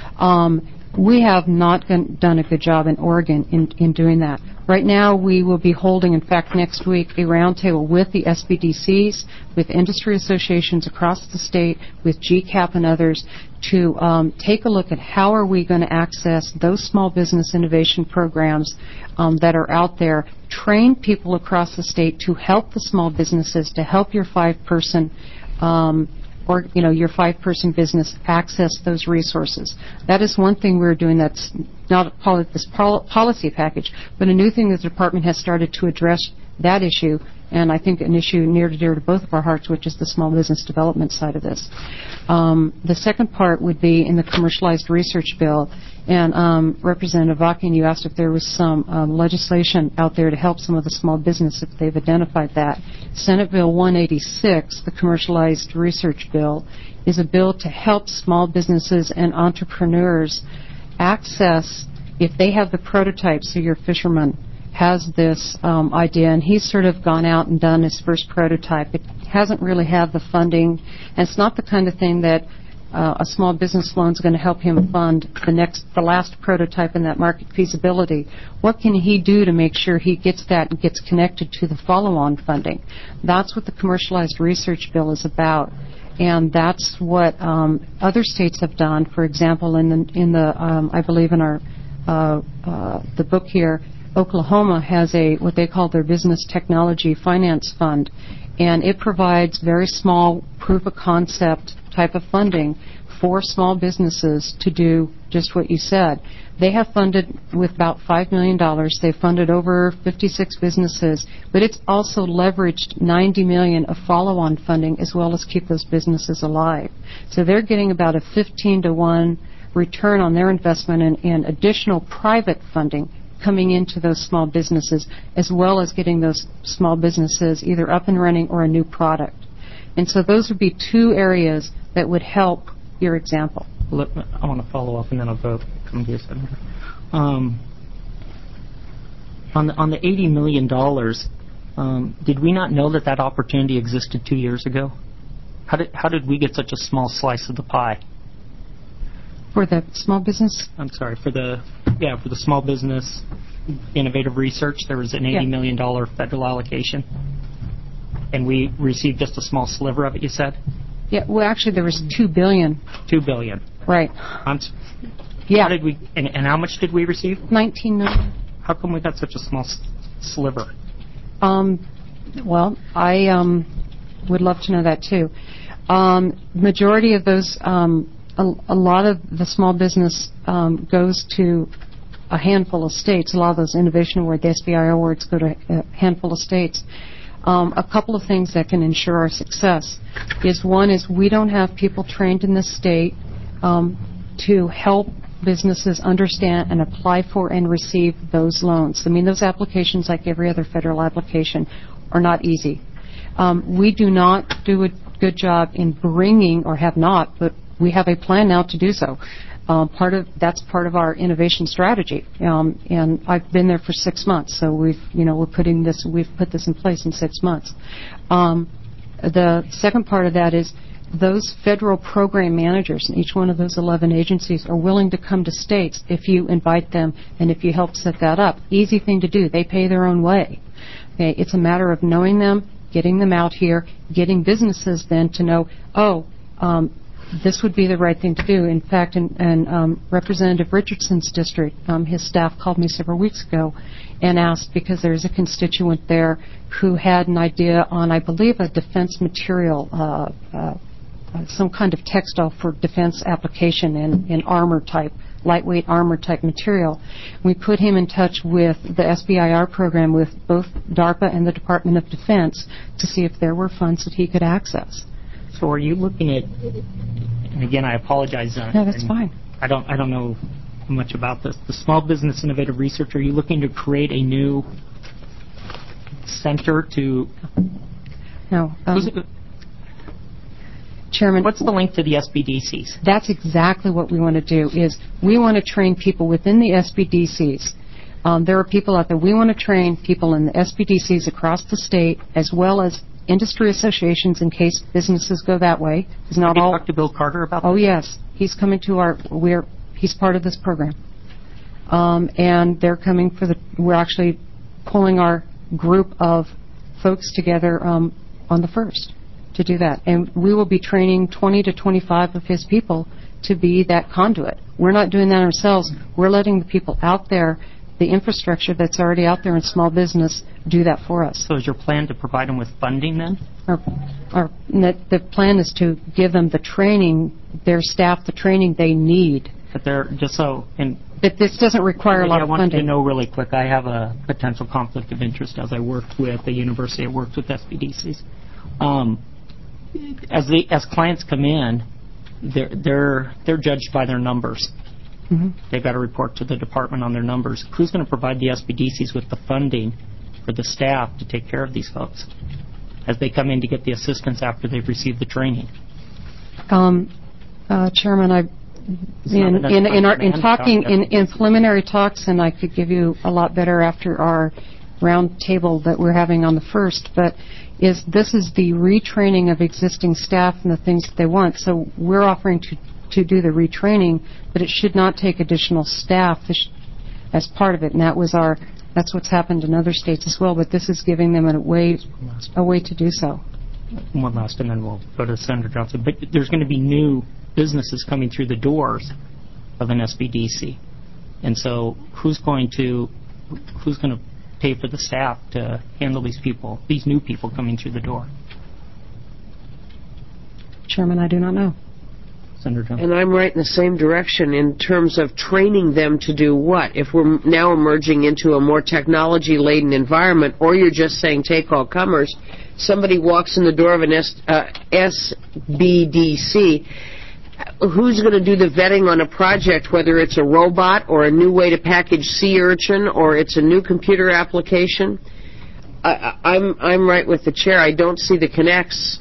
We have not done a good job in Oregon in doing that. Right now, we will be holding, in fact, next week, a roundtable with the SBDCs, with industry associations across the state, with GCAP and others, to take a look at how are we going to access those small business innovation programs that are out there, train people across the state to help the small businesses, to help your five-person your five-person business access those resources. That is one thing we're doing that's not part of this policy package, but a new thing the department has started to address that issue, and I think an issue near and dear to both of our hearts, which is the small business development side of this. The second part would be in the commercialized research bill, and Representative Vakin, you asked if there was some legislation out there to help some of the small business if they've identified that. Senate Bill 186, the commercialized research bill, is a bill to help small businesses and entrepreneurs access, if they have the prototype, so your fisherman has this idea, and he's sort of gone out and done his first prototype. It hasn't really had the funding, and it's not the kind of thing that a small business loan is going to help him fund the last prototype in that market feasibility. What can he do to make sure he gets that and gets connected to the follow-on funding? That's what the commercialized research bill is about, and that's what other states have done. For example, in the I believe in our the book here, Oklahoma has what they call their Business Technology Finance Fund, and it provides very small proof of concept type of funding for small businesses to do just what you said. They have funded with about $5 million. They've funded over 56 businesses, but it's also leveraged $90 million of follow-on funding as well as keep those businesses alive. So they're getting about a 15-to-1 return on their investment in additional private funding coming into those small businesses, as well as getting those small businesses either up and running or a new product. And so those would be two areas that would help your example. I want to follow up, and then I'll come to you, Senator. On the $80 million, did we not know that opportunity existed 2 years ago? How did we get such a small slice of the pie? For the small business? I'm sorry, for the small business innovative research, there was an $80 million federal allocation, and we received just a small sliver of it, you said? Yeah, well, actually, there was $2 billion. $2 billion. Right. Yeah. How did we, and how much did we receive? $19 million. How come we got such a small sliver? Well, I would love to know that, too. Majority of those, a lot of the small business goes to a handful of states. A lot of those innovation awards, the SBI awards, go to a handful of states. A couple of things that can ensure our success is, one is we don't have people trained in this state to help businesses understand and apply for and receive those loans. I mean, those applications, like every other federal application, are not easy. We do not do a good job in bringing, or have not, but we have a plan now to do so. That's part of our innovation strategy, and I've been there for 6 months. So we've put this in place in 6 months. The second part of that is those federal program managers in each one of those 11 agencies are willing to come to states if you invite them and if you help set that up. Easy thing to do. They pay their own way. Okay, it's a matter of knowing them, getting them out here, getting businesses then to know, this would be the right thing to do. In fact, in Representative Richardson's district, his staff called me several weeks ago and asked, because there's a constituent there who had an idea on, I believe, a defense material, some kind of textile for defense application in armor type, lightweight armor type material. We put him in touch with the SBIR program with both DARPA and the Department of Defense to see if there were funds that he could access. So are you looking at, and again, I apologize. No, that's fine. I don't know much about this. The Small Business Innovative Research, are you looking to create a new center to... No. Chairman, what's the link to the SBDCs? That's exactly what we want to do, is we want to train people within the SBDCs There are people out there. We want to train people in the SBDCs across the state, as well as industry associations in case businesses go that way. It's not Have you all. talked to Bill Carter about that? Oh yes, he's coming to our. He's part of this program, and they're coming for the. We're actually pulling our group of folks together on the 1st to do that, and we will be training 20 to 25 of his people to be that conduit. We're not doing that ourselves. We're letting the people out there, the infrastructure that's already out there in small business, do that for us. So is your plan to provide them with funding then? The plan is to give them the training, their staff, the training they need. But they're just so. But this doesn't require a lot of funding. I want you to funding. know really quick, I have a potential conflict of interest as I worked with the university. I worked with SBDCs. As clients come in, they're judged by their numbers. Mm-hmm. They've got to report to the department on their numbers. Who's going to provide the SBDCs with the funding for the staff to take care of these folks as they come in to get the assistance after they've received the training? Chairman, in preliminary talks, and I could give you a lot better after our round table that we're having on the 1st, but this is the retraining of existing staff and the things that they want. So we're offering to do the retraining, but it should not take additional staff as part of it, and that's what's happened in other states as well, but this is giving them a way to do so. One last, and then we'll go to Senator Johnson. But there's going to be new businesses coming through the doors of an SBDC, and so who's going to pay for the staff to handle these new people coming through the door? Chairman, I do not know. Senator Johnson. And I'm right in the same direction in terms of training them to do what? If we're now emerging into a more technology-laden environment, or you're just saying take all comers, somebody walks in the door of an SBDC, who's going to do the vetting on a project, whether it's a robot or a new way to package sea urchin or it's a new computer application? I'm right with the chair. I don't see the connects.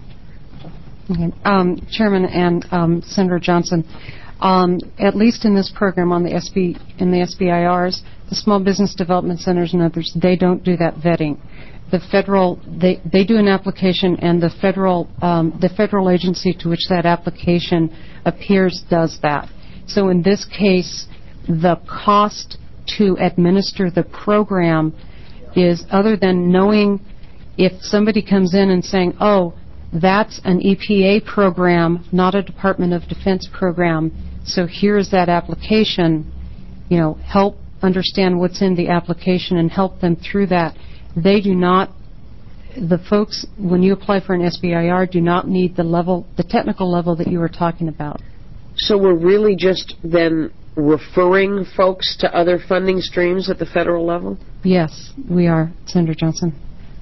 Okay. Chairman and Senator Johnson, at least in this program in the SBIRs, the Small Business Development Centers and others, they don't do that vetting. The federal, they do an application, and the federal agency to which that application appears does that. So in this case, the cost to administer the program is, other than knowing if somebody comes in and saying, oh, that's an EPA program, not a Department of Defense program, so here's that application, help understand what's in the application and help them through that. They do not, the folks, when you apply for an SBIR, do not need the technical level that you were talking about. So we're really just then referring folks to other funding streams at the federal level? Yes, we are, Senator Johnson.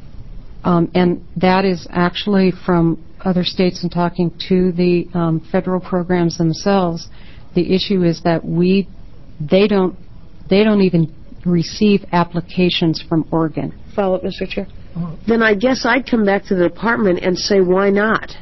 And that is actually from other states and talking to the federal programs themselves. The issue is that they don't even receive applications from Oregon. Follow up, Mr. Chair. Then I guess I'd come back to the department and say, why not?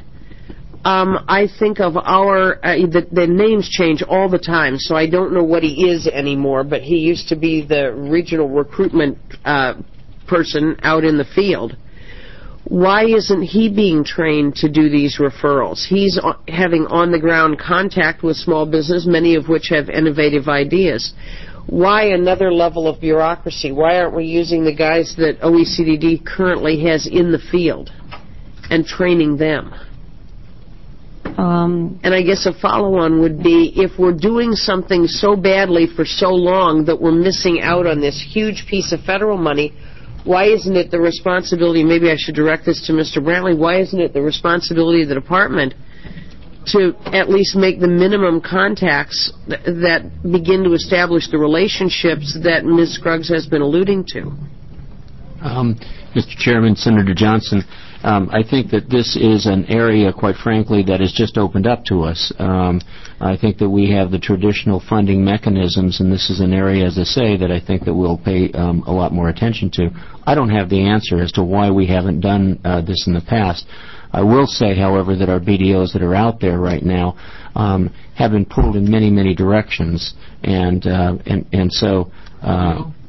I think of the names change all the time, so I don't know what he is anymore, but he used to be the regional recruitment person out in the field. Why isn't he being trained to do these referrals? He's having on-the-ground contact with small business, many of which have innovative ideas. Why another level of bureaucracy? Why aren't we using the guys that OECDD currently has in the field and training them? And I guess a follow-on would be, if we're doing something so badly for so long that we're missing out on this huge piece of federal money, why isn't it the responsibility, maybe I should direct this to Mr. Brantley, why isn't it the responsibility of the department to at least make the minimum contacts that begin to establish the relationships that Ms. Scruggs has been alluding to? Mr. Chairman, Senator Johnson, I think that this is an area, quite frankly, that has just opened up to us. I think that we have the traditional funding mechanisms, and this is an area, as I say, that I think that we'll pay a lot more attention to. I don't have the answer as to why we haven't done this in the past. I will say, however, that our BDOs that are out there right now have been pulled in many, many directions, and so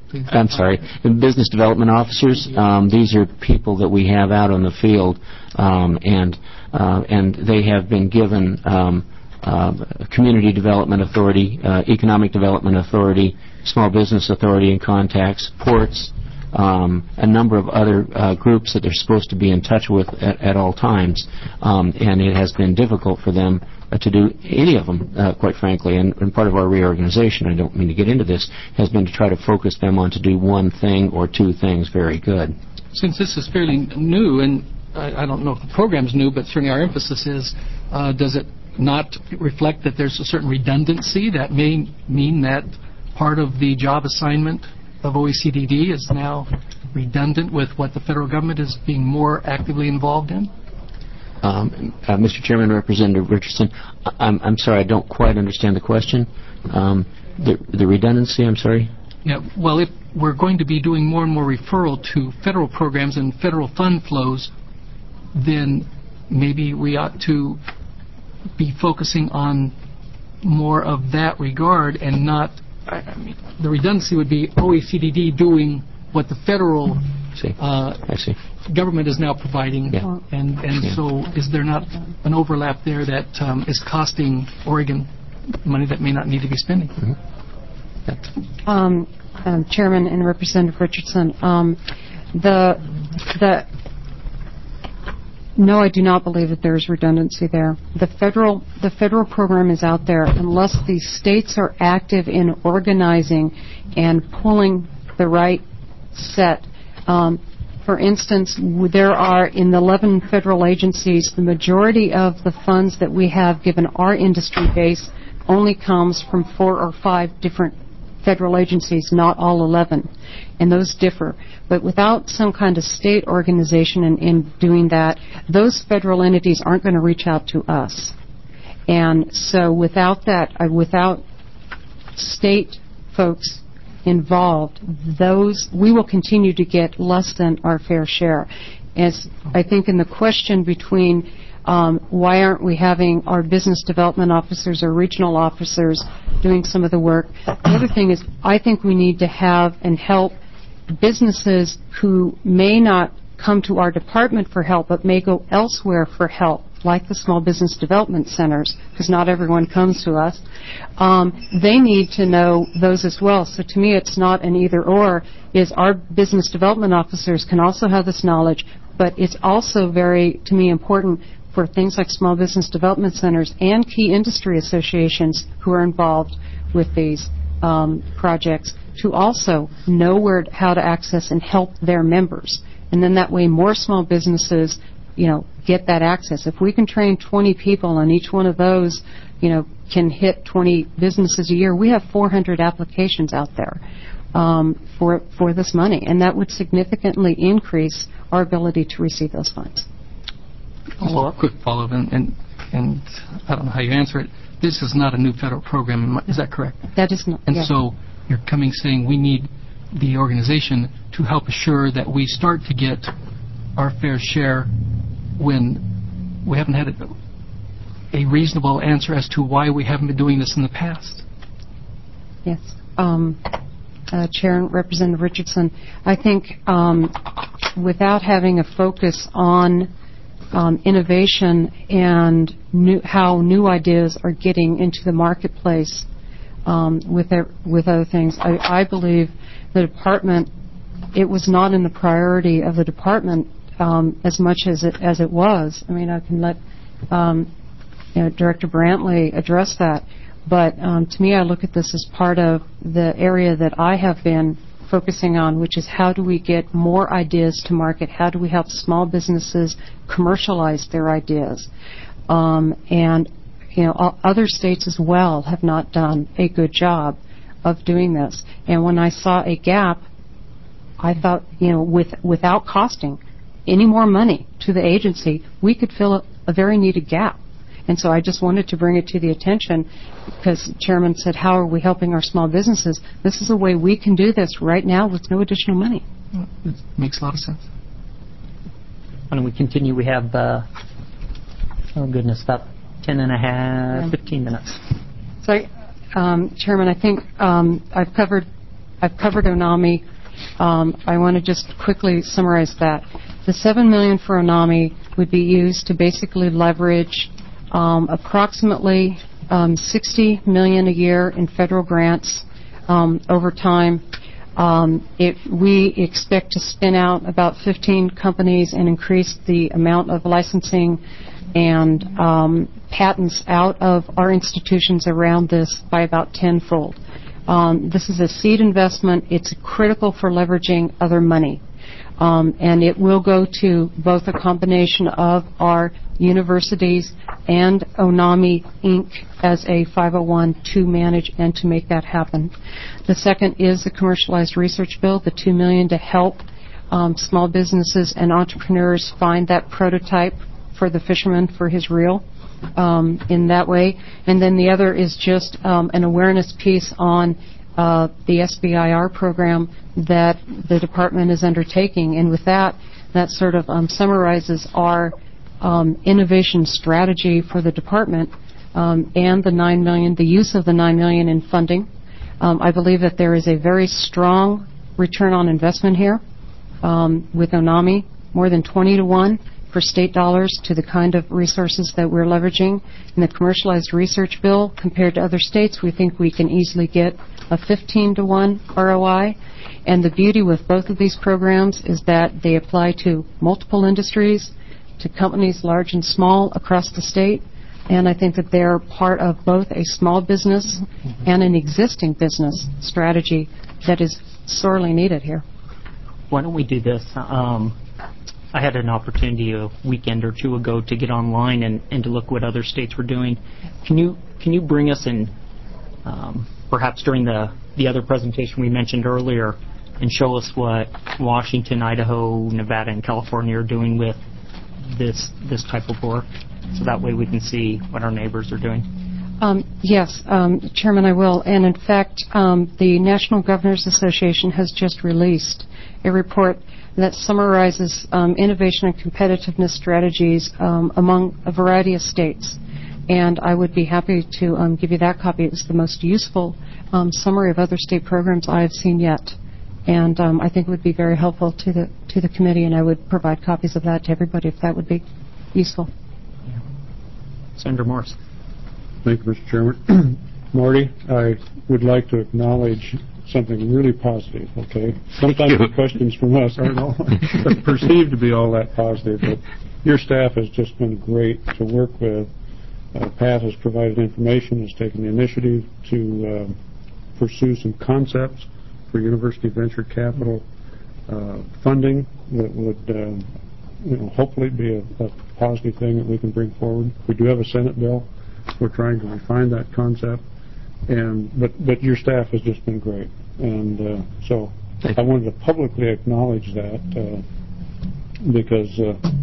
please. I'm sorry, the business development officers. These are people that we have out on the field, and they have been given community development authority, economic development authority, small business authority and contacts, ports, a number of other groups that they're supposed to be in touch with at all times, and it has been difficult for them to do any of them, quite frankly. And part of our reorganization, I don't mean to get into this, has been to try to focus them on to do one thing or two things very good. Since this is fairly new, and I don't know if the program's new, but certainly our emphasis is, does it not reflect that there's a certain redundancy that may mean that part of the job assignment of OECDD is now redundant with what the federal government is being more actively involved in? Mr. Chairman, Representative Richardson, I'm sorry, I don't quite understand the question. The redundancy, I'm sorry? Yeah, well, if we're going to be doing more and more referral to federal programs and federal fund flows, then maybe we ought to be focusing on more of that regard and not, I mean, the redundancy would be OECD doing what the federal government is now providing, and so is there not an overlap there that is costing Oregon money that may not need to be spending? Chairman and Representative Richardson, no, I do not believe that there is redundancy there. The federal program is out there unless the states are active in organizing and pulling the right set. For instance, there are in the 11 federal agencies, the majority of the funds that we have given our industry base only comes from 4 or 5 different federal agencies, not all 11, and those differ. But without some kind of state organization in doing that, those federal entities aren't going to reach out to us. And so without that, without state folks involved, we will continue to get less than our fair share. As I think in the question between why aren't we having our business development officers or regional officers doing some of the work, the other thing is I think we need to have and help businesses who may not come to our department for help but may go elsewhere for help, like the small business development centers, because not everyone comes to us. They need to know those as well. So to me, it's not an either-or. Is our business development officers can also have this knowledge, but it's also very, to me, important for things like small business development centers and key industry associations who are involved with these projects to also know how to access and help their members. And then that way more small businesses, get that access. If we can train 20 people and each one of those, can hit 20 businesses a year, we have 400 applications out there for this money. And that would significantly increase our ability to receive those funds. A quick follow-up, and I don't know how you answer it. This is not a new federal program, is that correct? That is not. And so you're saying we need the organization to help assure that we start to get our fair share when we haven't had a reasonable answer as to why we haven't been doing this in the past. Yes. Chair and Representative Richardson, I think without having a focus on innovation and how new ideas are getting into the marketplace with other things, I believe the department, it was not in the priority of the department as much as it was. I mean, I can let Director Brantley address that, but to me, I look at this as part of the area that I have been focusing on, which is how do we get more ideas to market? How do we help small businesses commercialize their ideas? And other states as well have not done a good job of doing this. And when I saw a gap, I thought, without costing any more money to the agency, we could fill a very needed gap. And so I just wanted to bring it to the attention because the Chairman said, how are we helping our small businesses? This is a way we can do this right now with no additional money. It makes a lot of sense. Why don't we continue? We have, about 10 and a half, 15 minutes. So, Chairman, I think I've covered I've covered Onami. I want to just quickly summarize that. The $7 million for Onami would be used to basically leverage approximately $60 million a year in federal grants over time. We expect to spin out about 15 companies and increase the amount of licensing and patents out of our institutions around this by about tenfold. This is a seed investment. It's critical for leveraging other money. And it will go to both a combination of our universities and Onami, Inc. as a 501 to manage and to make that happen. The second is the commercialized research bill, the $2 million to help small businesses and entrepreneurs find that prototype for the fisherman for his reel in that way. And then the other is just an awareness piece on the SBIR program that the department is undertaking. And with that sort of summarizes our innovation strategy for the department and the $9 million, the use of the $9 million in funding. I believe that there is a very strong return on investment here with Onami, more than 20 to 1 for state dollars to the kind of resources that we're leveraging. In the commercialized research bill, compared to other states, we think we can easily get a 15 to 1 ROI. And the beauty with both of these programs is that they apply to multiple industries, to companies large and small across the state. And I think that they're part of both a small business and an existing business strategy that is sorely needed here. Why don't we do this? I had an opportunity a weekend or two ago to get online and to look what other states were doing. Can you bring us in, perhaps during the other presentation we mentioned earlier, and show us what Washington, Idaho, Nevada, and California are doing with this type of work, so that way we can see what our neighbors are doing? Yes, Chairman, I will. And in fact, the National Governors Association has just released a report that summarizes innovation and competitiveness strategies among a variety of states. And I would be happy to give you that copy. It's the most useful summary of other state programs I have seen yet. And I think it would be very helpful to the committee, and I would provide copies of that to everybody if that would be useful. Yeah. Senator Morse. Thank you, Mr. Chairman. Marty, I would like to acknowledge something really positive, okay? Sometimes the questions from us aren't all perceived to be all that positive, but your staff has just been great to work with. Pat has provided information, has taken the initiative to pursue some concepts for university venture capital funding that would hopefully be a positive thing that we can bring forward. We do have a Senate bill. We're trying to refine that concept, but your staff has just been great, and so I wanted to publicly acknowledge that because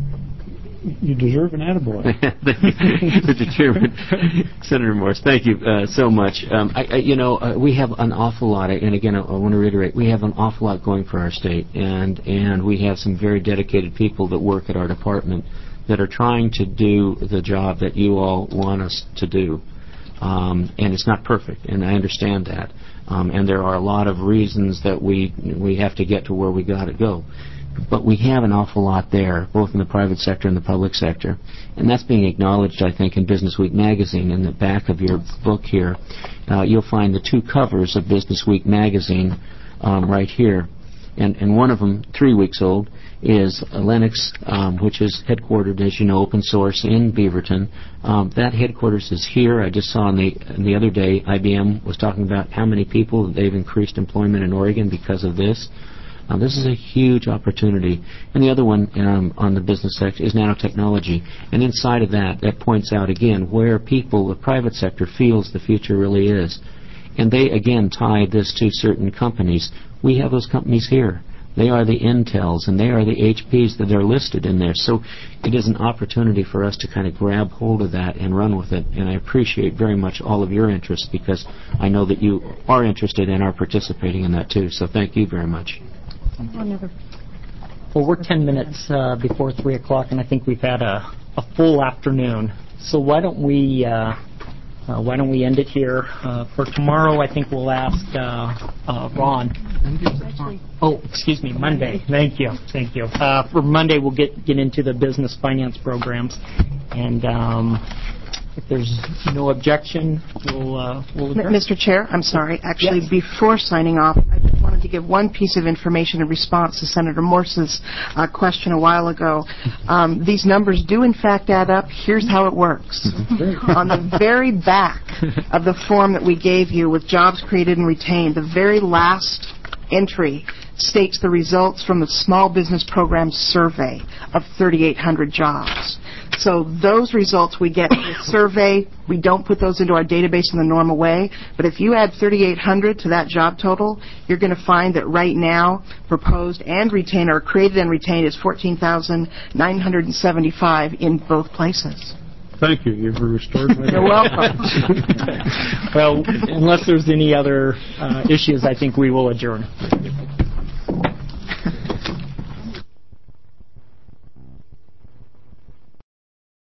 you deserve an attaboy. Mr. Chairman, Senator Morse, thank you so much. We have an awful lot, and again, I want to reiterate, we have an awful lot going for our state, and we have some very dedicated people that work at our department that are trying to do the job that you all want us to do. And it's not perfect, and I understand that. And there are a lot of reasons that we have to get to where we got to go. But we have an awful lot there, both in the private sector and the public sector. And that's being acknowledged, I think, in Business Week magazine. In the back of your book here, you'll find the two covers of Business Week magazine right here. And one of them, 3 weeks old, is Linux, which is headquartered, as you know, open source in Beaverton. That headquarters is here. I just saw the other day, IBM was talking about how many people they've increased employment in Oregon because of this. This is a huge opportunity. And the other one on the business sector is nanotechnology. And inside of that points out again where people, the private sector, feels the future really is. And they, again, tie this to certain companies. We have those companies here. They are the Intels, and they are the HPs that are listed in there. So it is an opportunity for us to kind of grab hold of that and run with it. And I appreciate very much all of your interest, because I know that you are interested and are participating in that too. So thank you very much. Well, we're 10 minutes before 3 o'clock, and I think we've had a full afternoon. So why don't we why don't we end it here? For tomorrow, I think we'll ask Ron. Oh, excuse me, Monday. Thank you. For Monday, we'll get into the business finance programs, and if there's no objection, we'll adjourn. Mr. Chair, I'm sorry. Actually, Yes. before signing off, I just wanted to give one piece of information in response to Senator Morse's question a while ago. These numbers do, in fact, add up. Here's how it works. On the very back of the form that we gave you with jobs created and retained, the very last entry states the results from the Small Business Program survey of 3,800 jobs. So those results we get in the survey, we don't put those into our database in the normal way, but if you add 3,800 to that job total, you're going to find that right now, proposed and retained, or created and retained, is 14,975 in both places. Thank you. You've restored my... You're welcome. Well, unless there's any other issues, I think we will adjourn.